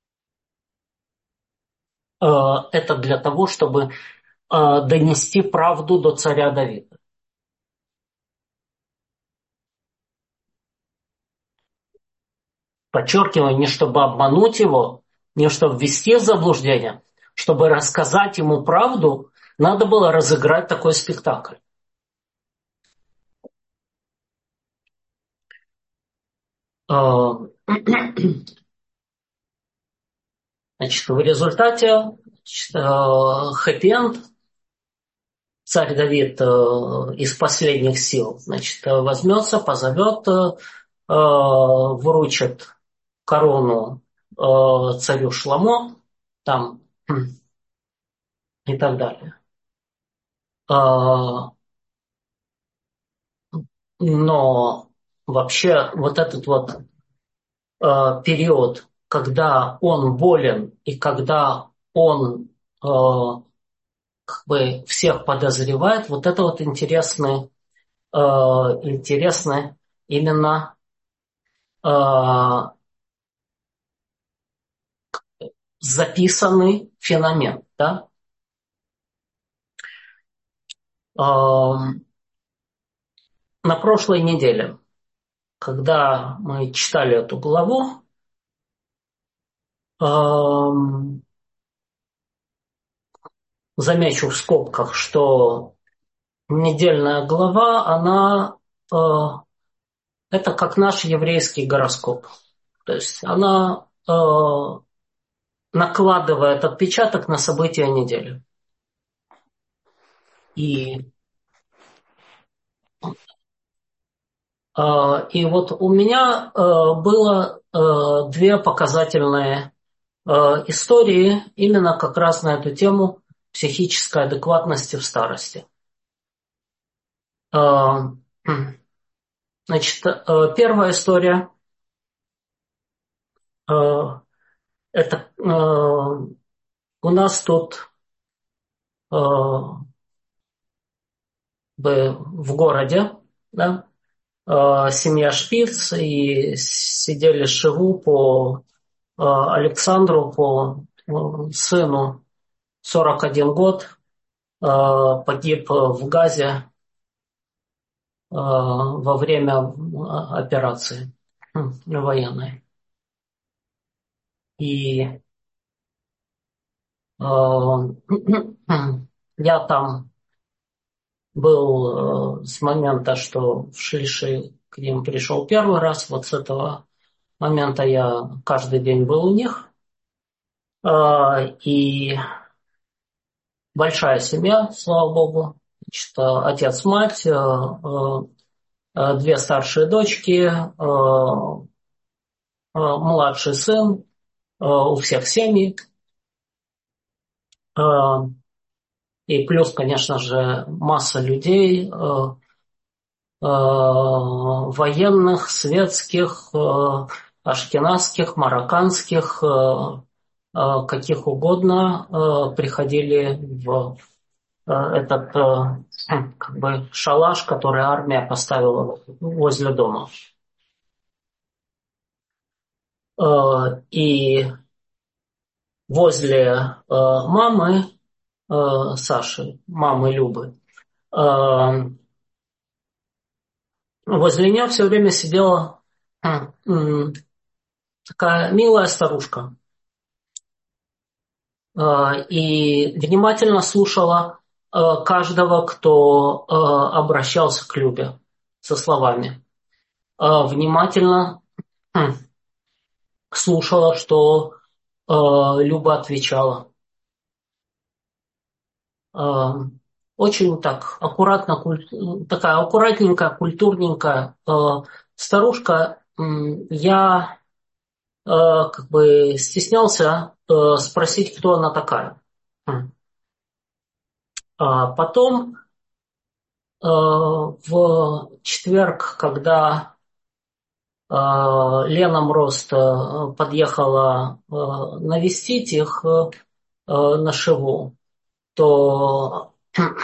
Это для того, чтобы донести правду до царя Давида. Подчеркиваю, не чтобы обмануть его, не чтобы ввести в заблуждение, чтобы рассказать ему правду, надо было разыграть такой спектакль. Значит, в результате хэппи-энд, царь Давид из последних сил, значит, возьмется, позовет, вручит корону царю Шломо, там и так далее. Но вообще вот этот вот период, когда он болен и когда он как бы всех подозревает, вот это вот интересный именно записанный феномен. Да? На прошлой неделе, когда мы читали эту главу, замечу в скобках, что недельная глава, она это как наш еврейский гороскоп. То есть она накладывает отпечаток на события недели. И вот у меня было две показательные истории именно как раз на эту тему психической адекватности в старости. Значит, первая история это у нас тут в городе, да, семья Шпиц, и сидели шиву по Александру, по сыну, 41 год, погиб в Газе во время операции военной. И я там был с момента, что в Шлиши к ним пришел первый раз. Вот с этого момента я каждый день был у них. И большая семья, слава богу. Значит, отец, мать, две старшие дочки, младший сын, у всех семьи. И плюс, конечно же, масса людей, военных, светских, ашкеназских, марокканских, каких угодно, приходили в этот как бы шалаш, который армия поставила возле дома. И возле мамы Саши, мамы Любы, возле нее все время сидела такая милая старушка. И внимательно слушала каждого, кто обращался к Любе со словами. Внимательно слушала, что Люба отвечала. Очень так аккуратно, такая аккуратненькая, культурненькая старушка. Я как бы стеснялся спросить, кто она такая. Потом в четверг, когда Лена Мроз подъехала навестить их на Шиву, то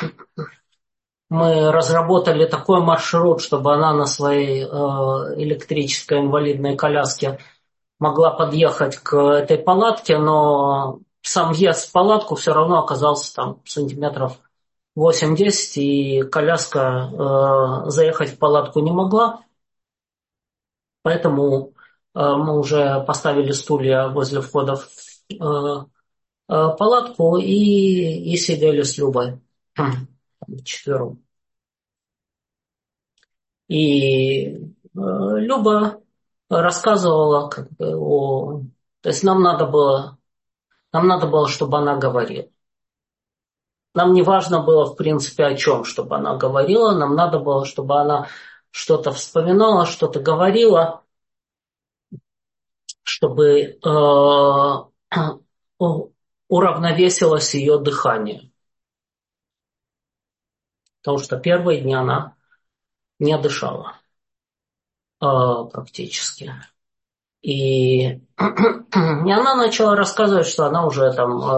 мы разработали такой маршрут, чтобы она на своей электрической инвалидной коляске могла подъехать к этой палатке, но сам въезд в палатку все равно оказался там сантиметров 8-10, и коляска заехать в палатку не могла. Поэтому мы уже поставили стулья возле входа в палатку и сидели с Любой четвером. И Люба рассказывала как бы о... То есть нам надо было, чтобы она говорила. Нам не важно было, в принципе, о чем, чтобы она говорила. Нам надо было, чтобы она что-то вспоминала, что-то говорила, чтобы уравновесилось ее дыхание. Потому что первые дни она не дышала практически. И, и она начала рассказывать, что она уже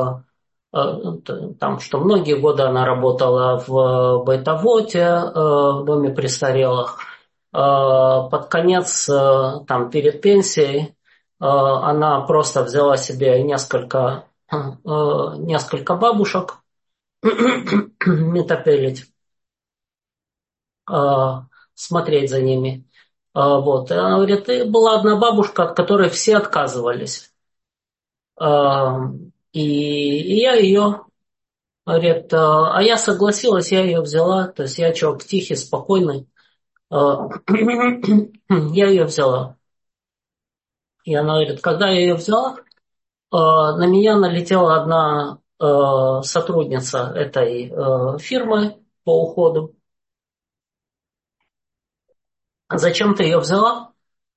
там, что многие годы она работала в бытовоте, в доме престарелых. Под конец, там, перед пенсией, она просто взяла себе несколько бабушек метапелить, смотреть за ними. Вот. И она говорит, и была одна бабушка, от которой все отказывались. И я ее, говорит, а я согласилась, я ее взяла. То есть я человек тихий, спокойный. Я ее взяла. И она говорит, когда я ее взяла, на меня налетела одна сотрудница этой фирмы по уходу. Зачем ты ее взяла?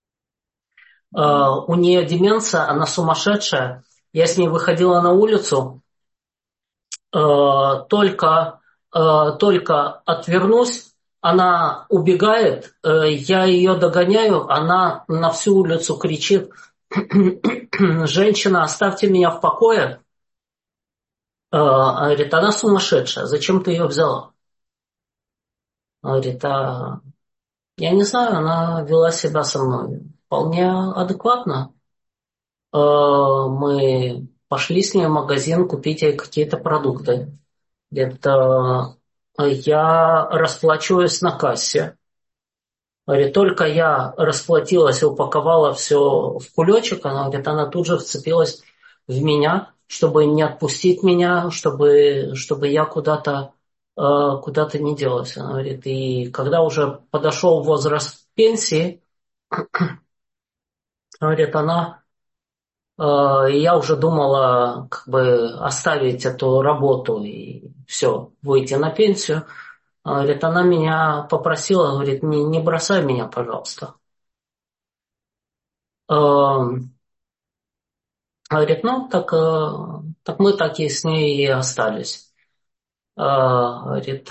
У нее деменция, она сумасшедшая. Я с ней выходила на улицу, только отвернусь, она убегает, я ее догоняю, она на всю улицу кричит, женщина, оставьте меня в покое. Говорит, она сумасшедшая, зачем ты ее взяла? Говорит, я не знаю, она вела себя со мной вполне адекватно. Мы пошли с ней в магазин купить ей какие-то продукты. Это я расплачиваюсь на кассе. Говорит, только я расплатилась и упаковала все в кулечек, она говорит, она тут же вцепилась в меня, чтобы не отпустить меня, чтобы я куда-то не делась. Она говорит, и когда уже подошел возраст пенсии, говорит, я уже думала как бы оставить эту работу и все, выйти на пенсию. Говорит, она меня попросила, говорит, не бросай меня, пожалуйста. Говорит, ну, так мы так и с ней и остались. Говорит,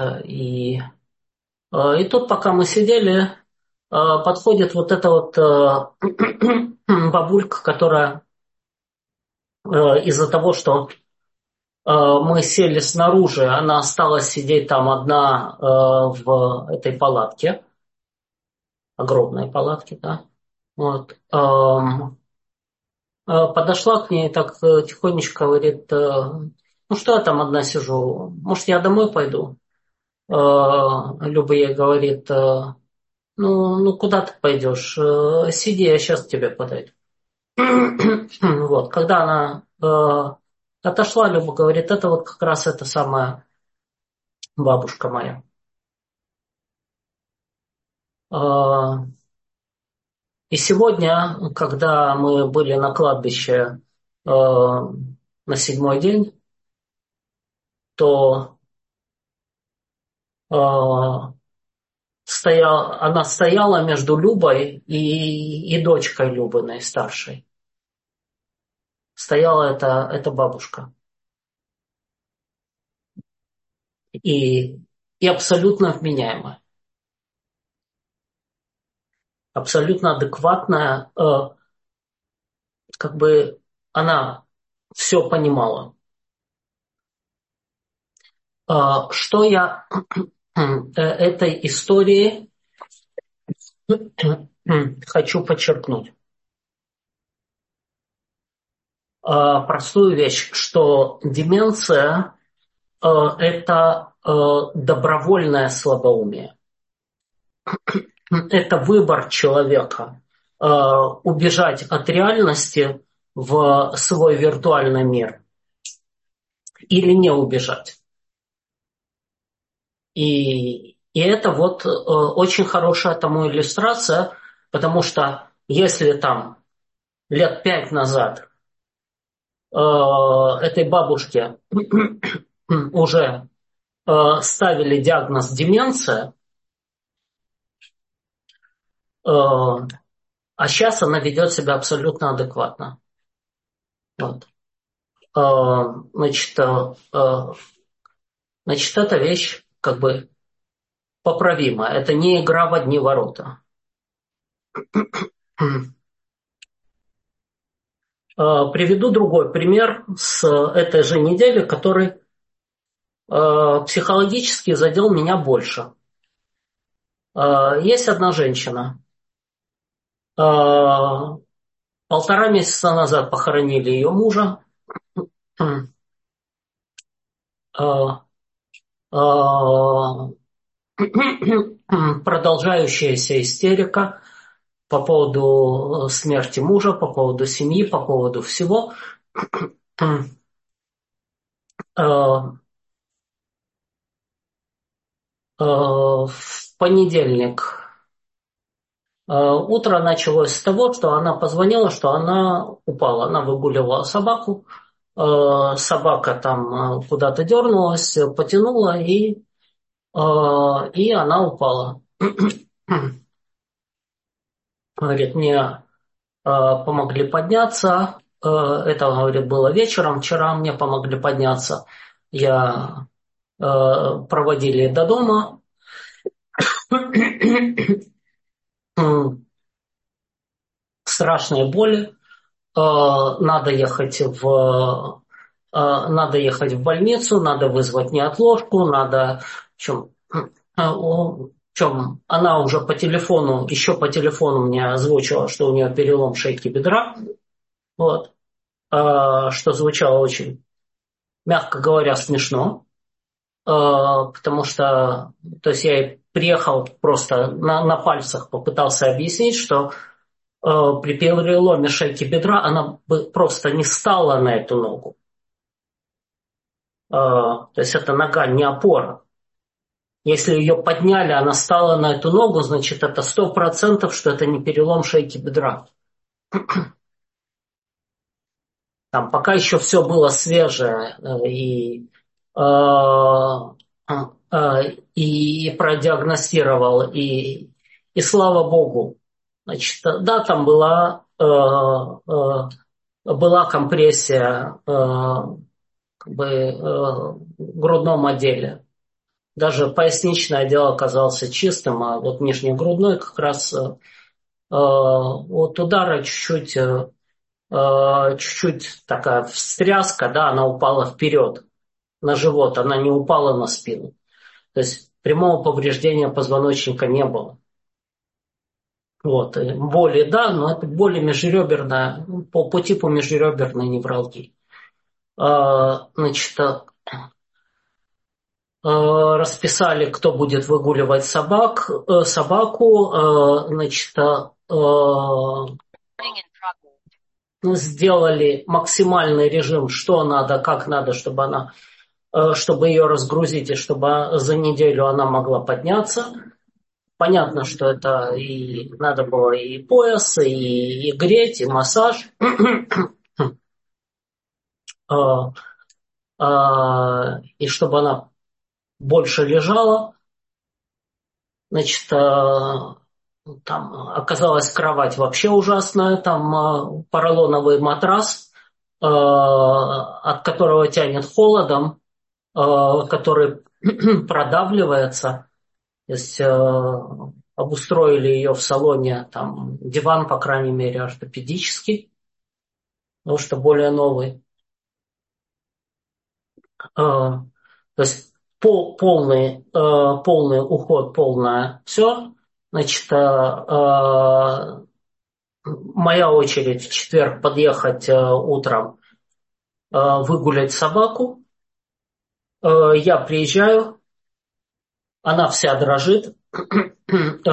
и тут, пока мы сидели, подходит вот эта вот бабулька, которая из-за того, что мы сели снаружи, она осталась сидеть там одна в этой палатке, огромной палатке, да. Вот. Подошла к ней так тихонечко, говорит, ну что я там одна сижу, может я домой пойду? Люба ей говорит, ну куда ты пойдешь, сиди, я сейчас к тебе подойду. Вот, когда она отошла, Люба говорит, это вот как раз эта самая бабушка моя. И сегодня, когда мы были на кладбище на 7-й день, то она стояла между Любой и дочкой Любиной, старшей. Стояла эта бабушка. И абсолютно вменяемая. Абсолютно адекватная. Как бы она все понимала. Что я этой истории хочу подчеркнуть. Простую вещь, что деменция это добровольное слабоумие. Это выбор человека убежать от реальности в свой виртуальный мир или не убежать. И это вот очень хорошая тому иллюстрация, потому что если там лет 5 назад этой бабушке уже ставили диагноз деменция, а сейчас она ведет себя абсолютно адекватно. Вот. Значит, эта вещь как бы поправима. Это не игра в одни ворота. Приведу другой пример с этой же недели, который психологически задел меня больше. Есть одна женщина. 1,5 месяца назад похоронили ее мужа. Продолжающаяся истерика по поводу смерти мужа, по поводу семьи, по поводу всего. В понедельник утро началось с того, что она позвонила, что она упала. Она выгуливала собаку. Собака там куда-то дернулась, потянула, и она упала. Говорит, мне помогли подняться. Это, говорит, было вечером. Вчера мне помогли подняться. Я проводили до дома. Страшные боли. Надо ехать в больницу, надо вызвать неотложку, надо... В чем она уже по телефону, еще по телефону мне озвучила, что у нее перелом шейки бедра. Вот. Что звучало очень, мягко говоря, смешно. Потому что, то есть я приехал просто на пальцах, попытался объяснить, что при переломе шейки бедра она бы просто не стала на эту ногу. То есть эта нога не опора. Если ее подняли, она стала на эту ногу, значит это 100%, что это не перелом шейки бедра. Там пока еще все было свежее и продиагностировал, и слава богу. Значит, да, там была компрессия как бы, в грудном отделе. Даже поясничный отдел оказался чистым, а вот нижнегрудной как раз от удара чуть-чуть такая встряска, да, она упала вперед на живот, она не упала на спину. То есть прямого повреждения позвоночника не было. Вот. И боли, да, но это боли межреберная, по типу межреберной невралгии. Значит, расписали, кто будет выгуливать собаку, значит, сделали максимальный режим, что надо, как надо, чтобы ее разгрузить, и чтобы за неделю она могла подняться. Понятно, что это и надо было и пояс, и греть, и массаж. И чтобы она больше лежала. Значит, там оказалась кровать вообще ужасная, там поролоновый матрас, от которого тянет холодом, который продавливается. То есть обустроили ее в салоне, там диван, по крайней мере, ортопедический, потому что более новый. То есть полный уход, полное все. Значит, моя очередь в четверг подъехать утром, выгулять собаку. Я приезжаю, она вся дрожит,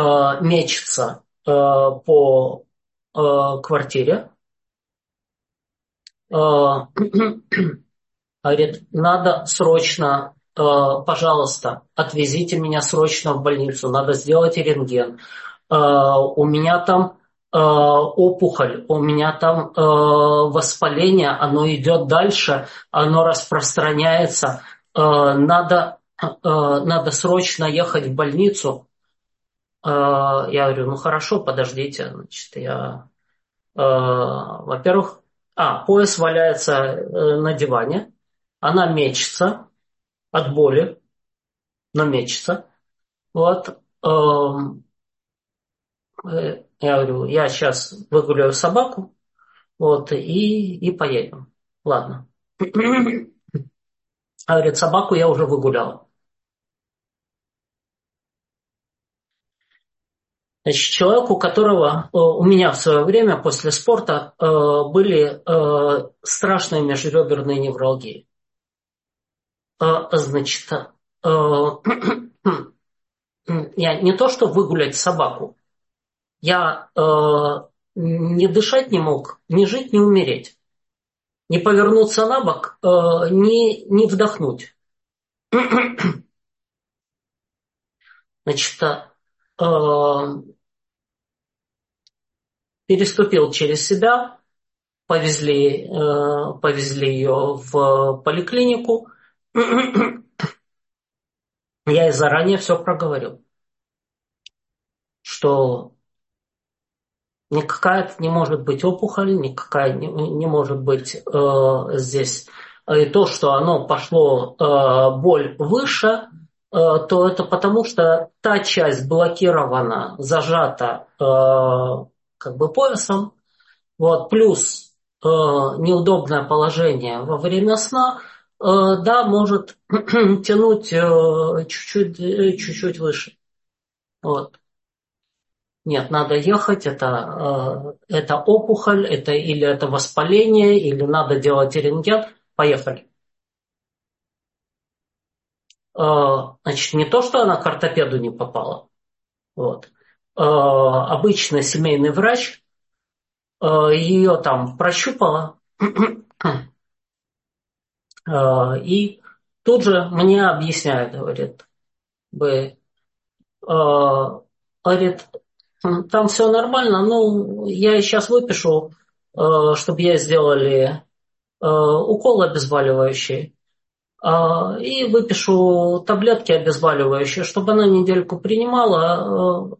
мечется по квартире. Говорит, надо срочно, пожалуйста, отвезите меня срочно в больницу, надо сделать рентген. У меня там опухоль, у меня там воспаление, оно идет дальше, оно распространяется. Надо срочно ехать в больницу. Я говорю, ну хорошо, подождите. Значит, во-первых, пояс валяется на диване, она мечется от боли, но мечется. Вот. Я говорю, я сейчас выгуляю собаку, вот, и поедем. Ладно. Говорит, собаку я уже выгулял. Значит, человек, у которого у меня в свое время после спорта были страшные межреберные невралгии. Значит, я не то что выгулять собаку, я не дышать не мог, ни жить, ни умереть. Не повернуться на бок, не вдохнуть. Значит, переступил через себя, повезли ее в поликлинику. Я ей заранее все проговорил, что никакая не может быть опухоль, никакая не может быть здесь. И то, что оно пошло боль выше, то это потому, что та часть блокирована, зажата как бы поясом, вот, плюс неудобное положение во время сна, да, может тянуть чуть-чуть выше. Вот. Нет, надо ехать, это опухоль, или это воспаление, или надо делать рентген. Поехали. Значит, не то, что она к ортопеду не попала. Вот. Обычно семейный врач ее там прощупала и тут же мне объясняет, говорит, там все нормально, ну, я ей сейчас выпишу, чтобы ей сделали укол обезболивающий, и выпишу таблетки обезболивающие, чтобы она недельку принимала.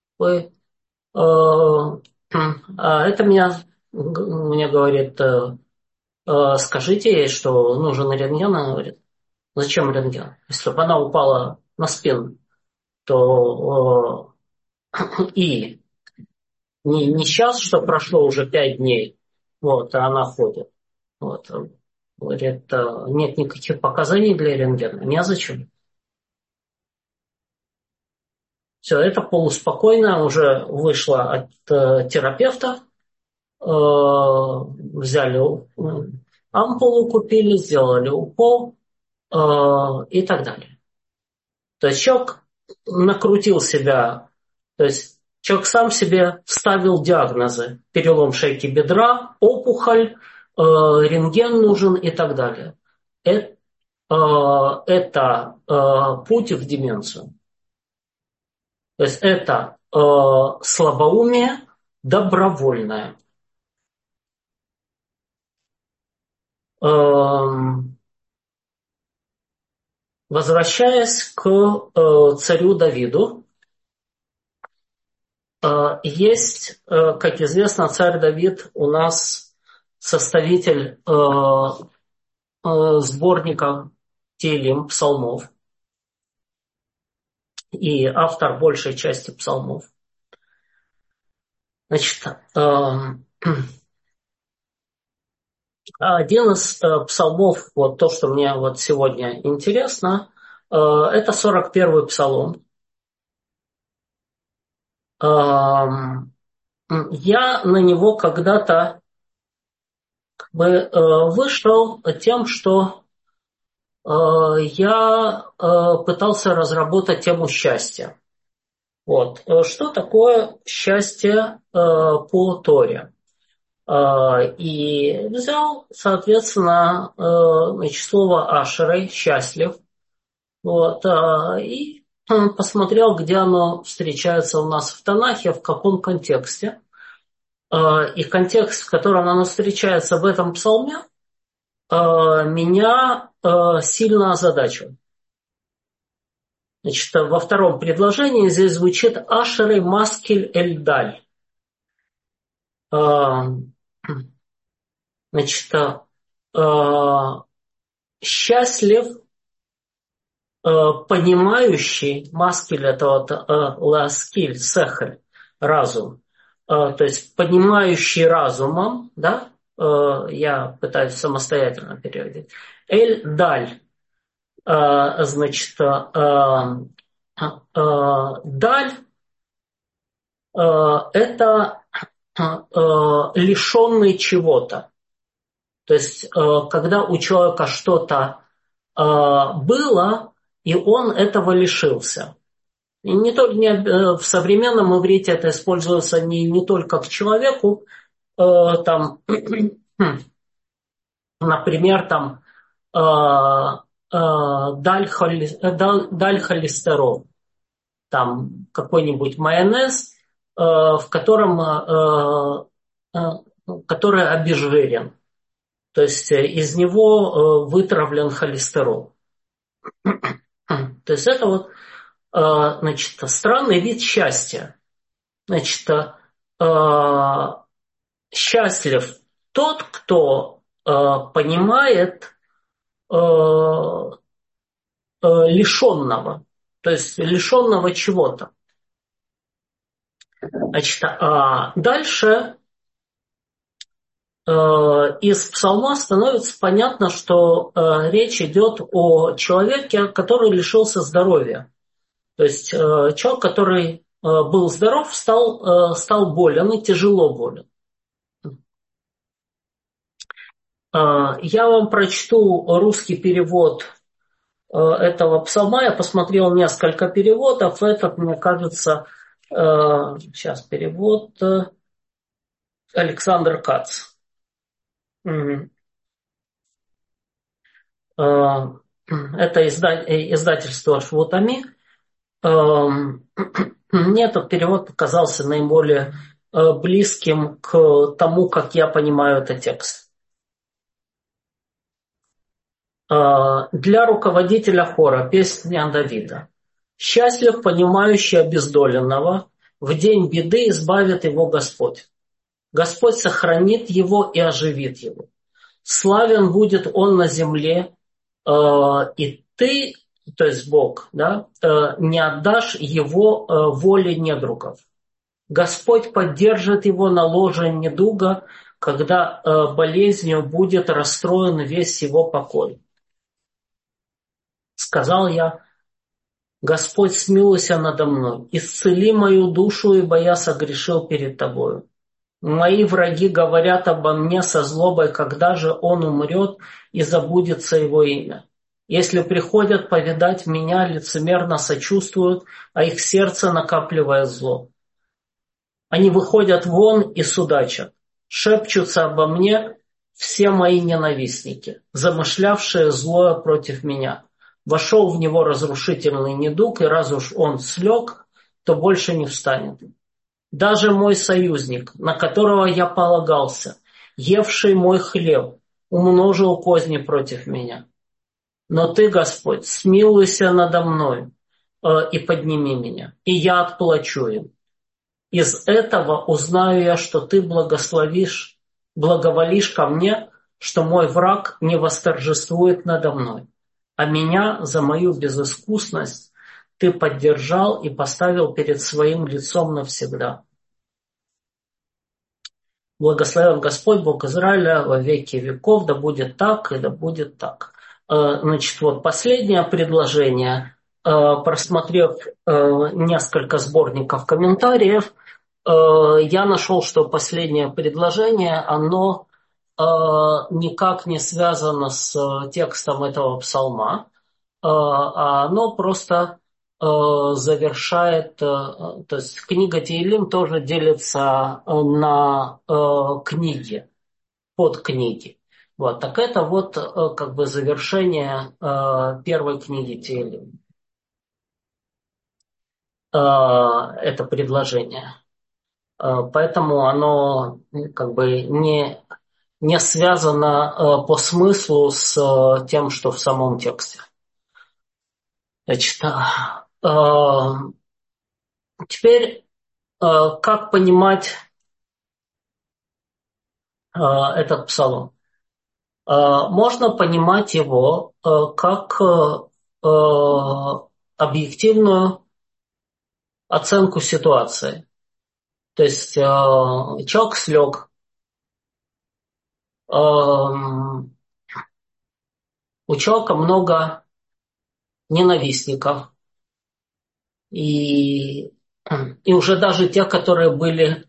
Это мне говорит, скажите ей, что нужен рентген. Она говорит, зачем рентген? Если бы она упала на спину, то и не сейчас, что прошло уже 5 дней, вот, а она ходит. Вот, говорит, нет никаких показаний для рентгена, незачем. Все, это полуспокойно уже вышла от терапевта, взяли ампулу, купили, сделали укол и так далее. То есть человек накрутил себя, то есть человек сам себе ставил диагнозы. Перелом шейки бедра, опухоль, рентген нужен и так далее. Это путь в деменцию. То есть это слабоумие добровольное. Возвращаясь к царю Давиду, есть, как известно, царь Давид у нас составитель сборника Теилим, псалмов, и автор большей части псалмов. Значит, один из псалмов, вот то, что мне вот сегодня интересно, это 41-й псалом. Я на него когда-то вышел тем, что я пытался разработать тему счастья. Вот. Что такое счастье по Торе? И взял, соответственно, значит, слово «ашерей» – «счастлив», вот, и посмотрел, где оно встречается у нас в Танахе, в каком контексте. И контекст, в котором оно встречается в этом псалме, меня сильно озадачил. Значит, во втором предложении здесь звучит «Ашерей маскель эльдаль». Значит, счастлив, понимающий, маскель это вот ласкиль, сехель, разум, то есть понимающий разумом, да, я пытаюсь самостоятельно переводить, эль-даль, значит, даль это лишенный чего-то. То есть, когда у человека что-то было, и он этого лишился. И в современном иврите это используется не только к человеку, там, например, там, даль холестерол, там какой-нибудь майонез, в котором, который обезжирен. То есть из него вытравлен холестерол. То есть это вот, значит, странный вид счастья. Значит, счастлив тот, кто понимает лишенного, то есть лишенного чего-то. Значит, дальше из псалма становится понятно, что речь идет о человеке, который лишился здоровья. То есть человек, который был здоров, стал болен и тяжело болен. Я вам прочту русский перевод этого псалма. Я посмотрел несколько переводов. Этот, мне кажется, сейчас перевод Александр Кац. Это издательство Швутами. Мне этот перевод показался наиболее близким к тому, как я понимаю этот текст. Для руководителя хора песня Давида. «Счастлив, понимающий обездоленного, в день беды избавит его Господь. Господь сохранит его и оживит его. Славен будет он на земле, и ты, то есть Бог, да, не отдашь его воле недругов. Господь поддержит его на ложе недуга, когда болезнью будет расстроен весь его покой. Сказал я: Господь, смилуйся надо мной, исцели мою душу, ибо я согрешил перед тобою. Мои враги говорят обо мне со злобой, когда же он умрет и забудется его имя. Если приходят повидать меня, лицемерно сочувствуют, а их сердце накапливает зло. Они выходят вон и судачат, шепчутся обо мне все мои ненавистники, замышлявшие злое против меня. Вошел в него разрушительный недуг, и раз уж он слег, то больше не встанет. Даже мой союзник, на которого я полагался, евший мой хлеб, умножил козни против меня. Но ты, Господь, смилуйся надо мной и подними меня, и я отплачу им. Из этого узнаю я, что ты благоволишь ко мне, что мой враг не восторжествует надо мной, а меня за мою безыскусность ты поддержал и поставил перед своим лицом навсегда. Благословен Господь, Бог Израиля, во веки веков, да будет так и да будет так. Значит, вот последнее предложение. Просмотрев несколько сборников комментариев, я нашел, что последнее предложение, оно никак не связано с текстом этого псалма, а оно просто завершает, то есть книга Теилим тоже делится на книги, подкниги. Вот, так это вот как бы завершение первой книги Теилим. Это предложение. Поэтому оно как бы не связано по смыслу с тем, что в самом тексте. Значит, теперь как понимать этот псалом? Можно понимать его как объективную оценку ситуации. То есть человек слег, у человека много ненавистников, и уже даже те, которые были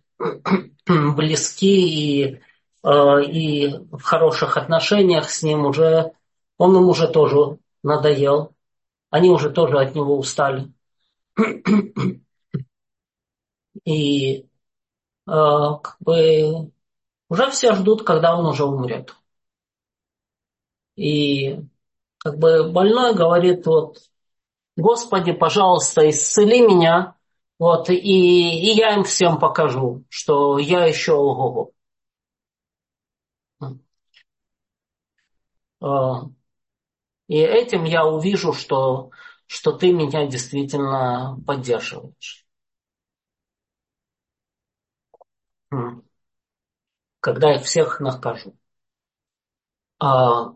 близки и в хороших отношениях с ним, он им уже тоже надоел, они уже тоже от него устали. И как бы уже все ждут, когда он уже умрет. И как бы больной говорит, вот, Господи, пожалуйста, исцели меня, вот, и я им всем покажу, что я еще ого-го. И этим я увижу, что ты меня действительно поддерживаешь. Когда их всех накажу. А,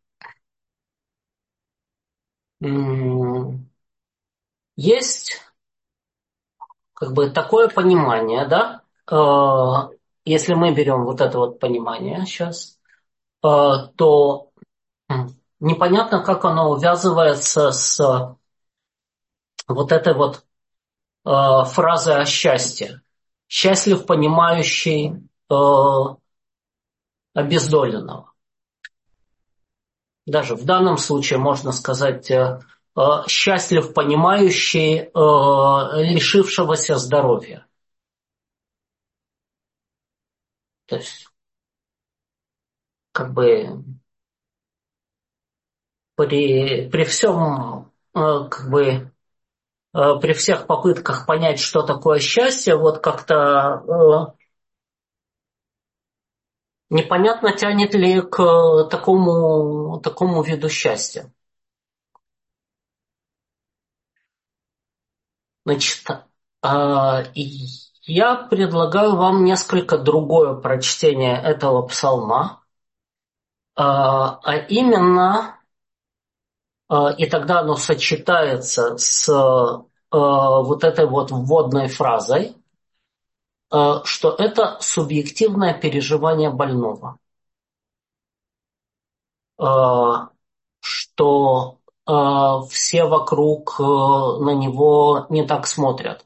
есть как бы такое понимание, да? Если мы берем вот это вот понимание сейчас, то непонятно, как оно увязывается с вот этой вот фразой о счастье. Счастлив, понимающий обездоленного. Даже в данном случае можно сказать счастлив, понимающий лишившегося здоровья. То есть, как бы при всем, как бы при всех попытках понять, что такое счастье, вот как-то непонятно, тянет ли к такому виду счастья. Значит, я предлагаю вам несколько другое прочтение этого псалма, а именно, и тогда оно сочетается с вот этой вот вводной фразой, что это субъективное переживание больного, что все вокруг на него не так смотрят.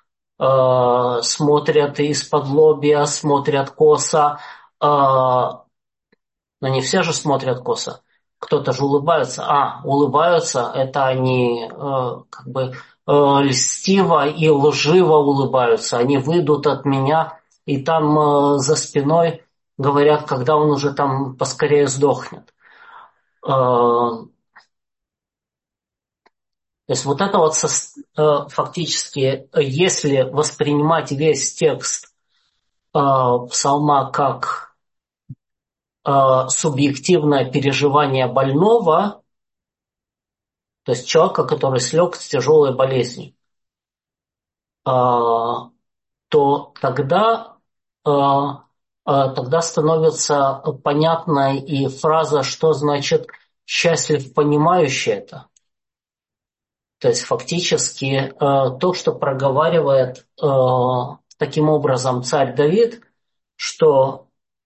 Смотрят из-под лобья, смотрят косо. Но не все же смотрят косо. Кто-то же улыбается. Улыбаются, это они как бы льстиво и лживо улыбаются. Они выйдут от меня и там за спиной говорят, когда он уже там поскорее сдохнет. То есть вот это вот фактически, если воспринимать весь текст псалма как субъективное переживание больного, то есть человека, который слег с тяжелой болезнью, то тогда становится понятной и фраза, что значит «счастлив, понимающий это». То есть фактически то, что проговаривает таким образом царь Давид, что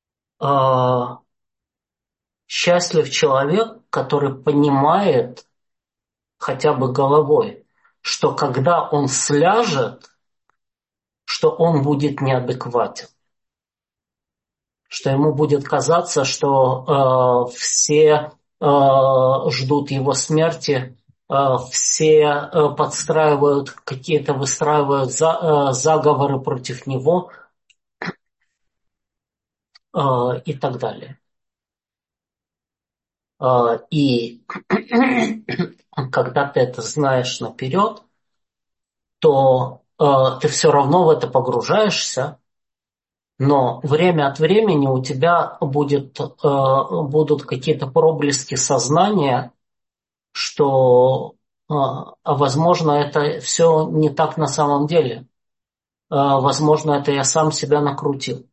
счастлив человек, который понимает хотя бы головой, что когда он сляжет, что он будет неадекватен, что ему будет казаться, что все ждут его смерти, все подстраивают какие-то, выстраивают заговоры против него и так далее. И когда ты это знаешь наперед, то ты все равно в это погружаешься, но время от времени у тебя будут какие-то проблески сознания, что, возможно, это все не так на самом деле. Возможно, это я сам себя накрутил.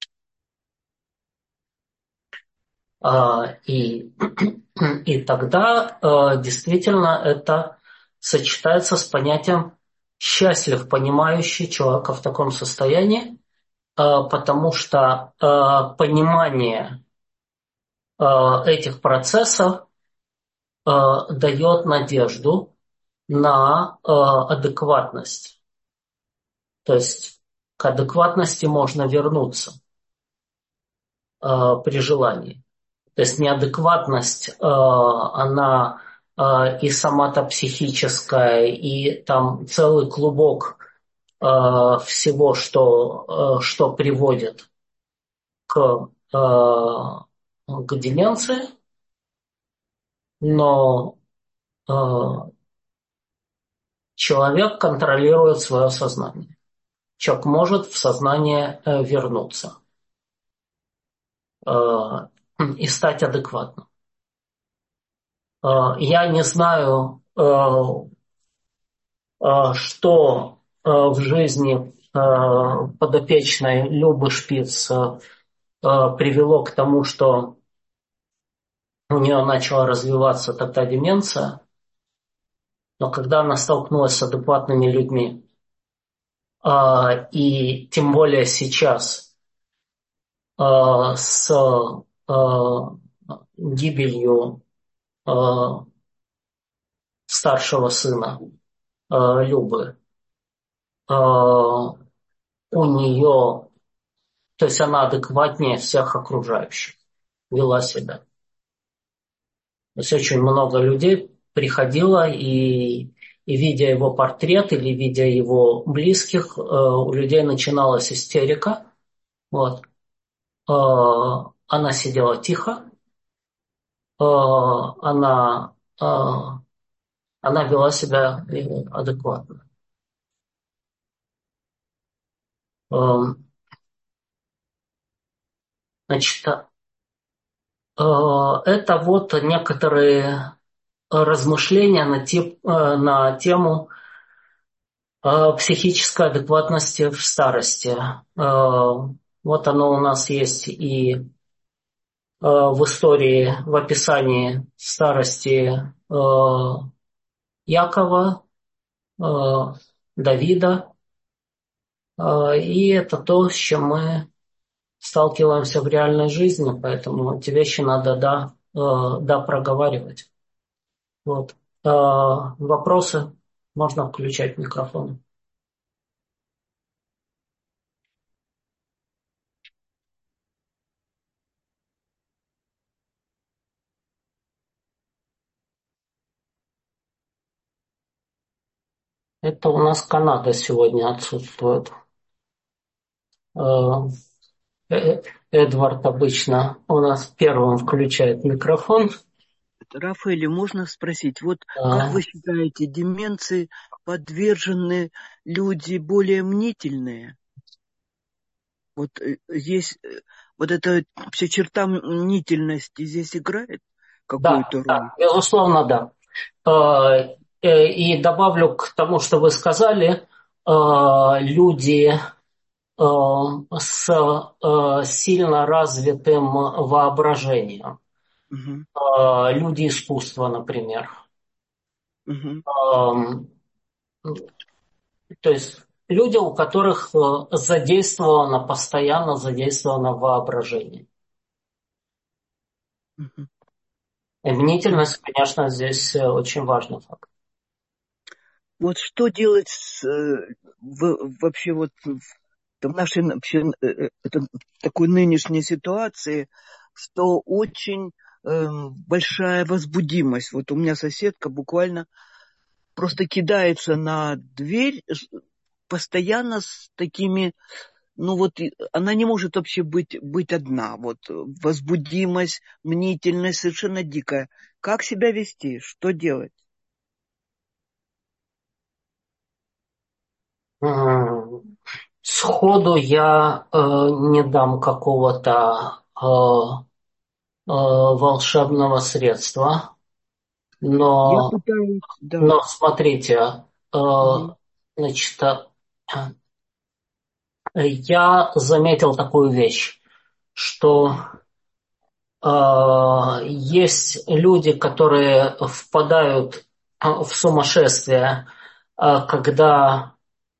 И, и тогда действительно это сочетается с понятием счастлив, понимающий человека в таком состоянии, потому что понимание этих процессов дает надежду на адекватность. То есть к адекватности можно вернуться при желании. То есть неадекватность, она и сама-то психическая, и там целый клубок всего, что приводит к деменции, но человек контролирует свое сознание. Человек может в сознание вернуться и стать адекватным. Я не знаю, что в жизни подопечной Любы Шпиц привело к тому, что у нее начала развиваться тогда деменция, но когда она столкнулась с адекватными людьми, и тем более сейчас с гибелью старшего сына Любы, у нее, то есть она адекватнее всех окружающих вела себя. То есть очень много людей приходило и видя его портрет или видя его близких, у людей начиналась истерика. Вот. Она сидела тихо, она вела себя адекватно. Значит, это вот некоторые размышления на тему психической адекватности в старости. Вот оно у нас есть и в истории, в описании старости Якова, Давида. И это то, с чем мы сталкиваемся в реальной жизни, поэтому эти вещи надо проговаривать. Вот. Вопросы? Можно включать микрофон. Это у нас Канада сегодня отсутствует. Эдвард обычно у нас первым включает микрофон. Рафаэль, можно спросить, вот как вы считаете, деменции подвержены люди более мнительные? Вот есть вот эта вся черта мнительности здесь играет какую-то роль? Да, безусловно, да. И добавлю к тому, что вы сказали, люди с сильно развитым воображением, люди искусства, например. То есть люди, у которых постоянно задействовано воображение. И мнительность, конечно, здесь очень важный факт. Вот что делать вообще вот в нашей вообще, такой нынешней ситуации, что очень большая возбудимость. Вот у меня соседка буквально просто кидается на дверь постоянно с такими, ну вот она не может вообще быть одна. Вот возбудимость, мнительность совершенно дикая. Как себя вести? Что делать? Сходу я не дам какого-то волшебного средства, Я но, пытаюсь, да. но смотрите, Мгм. значит, я заметил такую вещь, что есть люди, которые впадают в сумасшествие, когда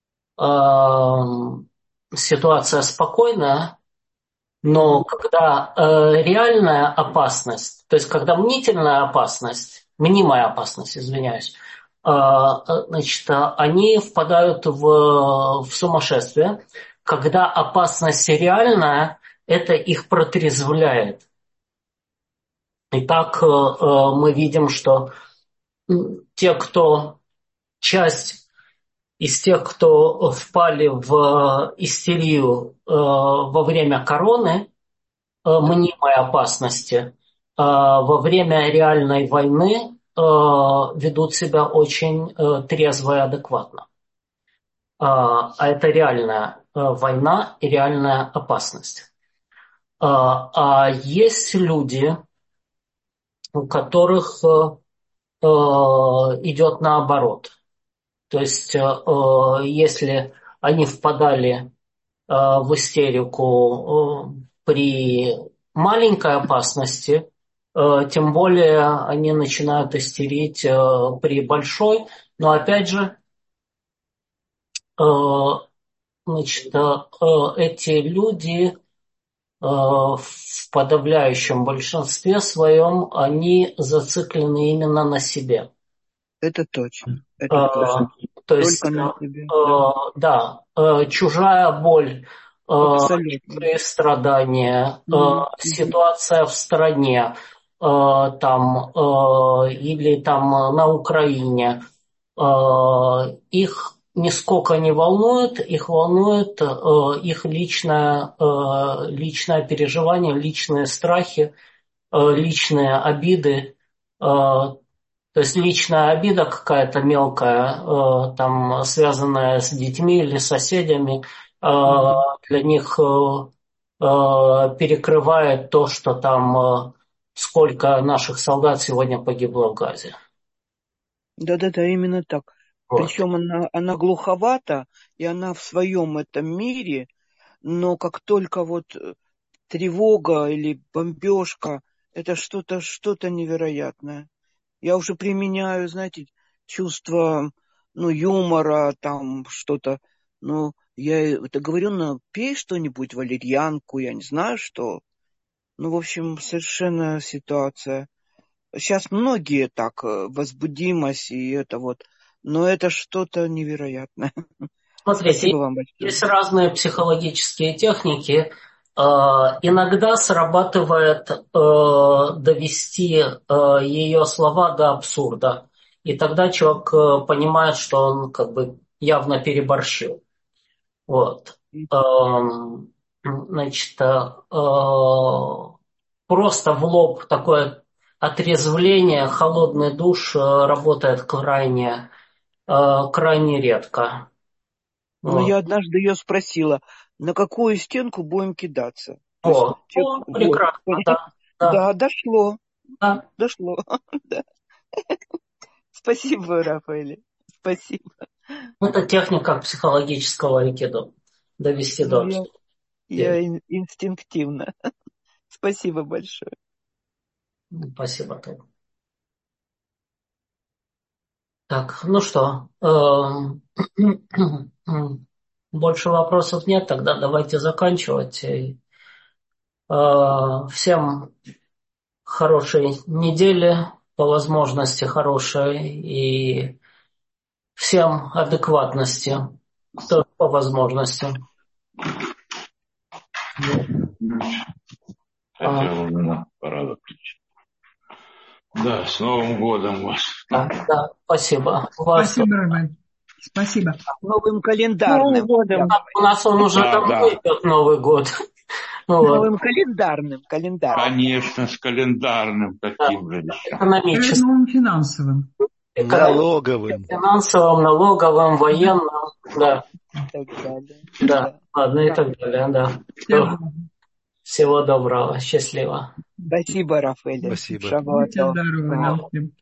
ситуация спокойная, но Мгм. когда реальная опасность, то есть когда мнительная опасность, мнимая опасность, извиняюсь, значит, они впадают в сумасшествие, когда опасность реальная, это их протрезвляет. Итак, мы видим, что те, кто часть из тех, кто впали в истерию во время короны, Да. мнимой опасности, во время реальной войны ведут себя очень трезво и адекватно. А это реальная война и реальная опасность. А есть люди, у которых идет наоборот. То есть, если они впадали в истерику при маленькой опасности, тем более они начинают истерить при большой. Но опять же, э, значит, эти люди в подавляющем большинстве своем, они зациклены именно на себе. Это точно. Э, Это точно. То Только есть, на себе. Да. да, чужая боль, Абсолютно. чужие страдания, Мгм. Мгм. ситуация в стране, там, или там на Украине, их нисколько не волнует, их волнует их личное переживание, личные страхи, личные обиды. То есть личная обида какая-то мелкая, там, связанная с детьми или соседями, Мгм. для них перекрывает то, что там сколько наших солдат сегодня погибло в Газе. Да-да-да, именно так. Вот. Причем она глуховата, и она в своем этом мире, но как только вот тревога или бомбежка, это что-то невероятное. Я уже применяю, знаете, чувство, ну, юмора, там что-то. Ну, я это говорю, ну, пей что-нибудь, валерьянку, я не знаю что. Ну, в общем, совершенно ситуация. Сейчас многие так, возбудимость и это вот, но это что-то невероятное. Смотрите, Спасибо вам большое. есть разные психологические техники. Иногда срабатывает довести ее слова до абсурда. И тогда человек понимает, что он как бы явно переборщил. Вот. Значит, просто в лоб такое отрезвление, холодный душ работает крайне редко. Но я Вот. однажды ее спросила, на какую стенку будем кидаться? То есть человек, вот, Прекрасно, да, да, да, дошло, да. дошло. Да. Спасибо, Рафаэль. Спасибо. Это техника психологического айкидо. Довести Ну, до я, абсурда. я инстинктивно. Спасибо большое. Спасибо, Том. Так, ну что, больше вопросов нет, тогда давайте заканчивать. И, всем хорошей недели, по возможности хорошей, и всем адекватности, тоже по возможности. Вот. Хотя уже пора выключить. Да, с Новым годом вас. Да, спасибо. Вас Спасибо, Равен. Спасибо. Новым Новым календарным. годом. у нас он уже Да, давно да. идет Новый год. Вот. Новым календарным. Конечно, с календарным Да. таким же еще. Перед Экономическим, новым финансовым. Налоговым. финансовым, налоговым, военным, да, И так далее. да, ладно и Да. так далее, да. Всего Всего доброго, счастливо. Спасибо, Рафаэль. Спасибо. Будьте Шавуатов. здоровы. Да, всем.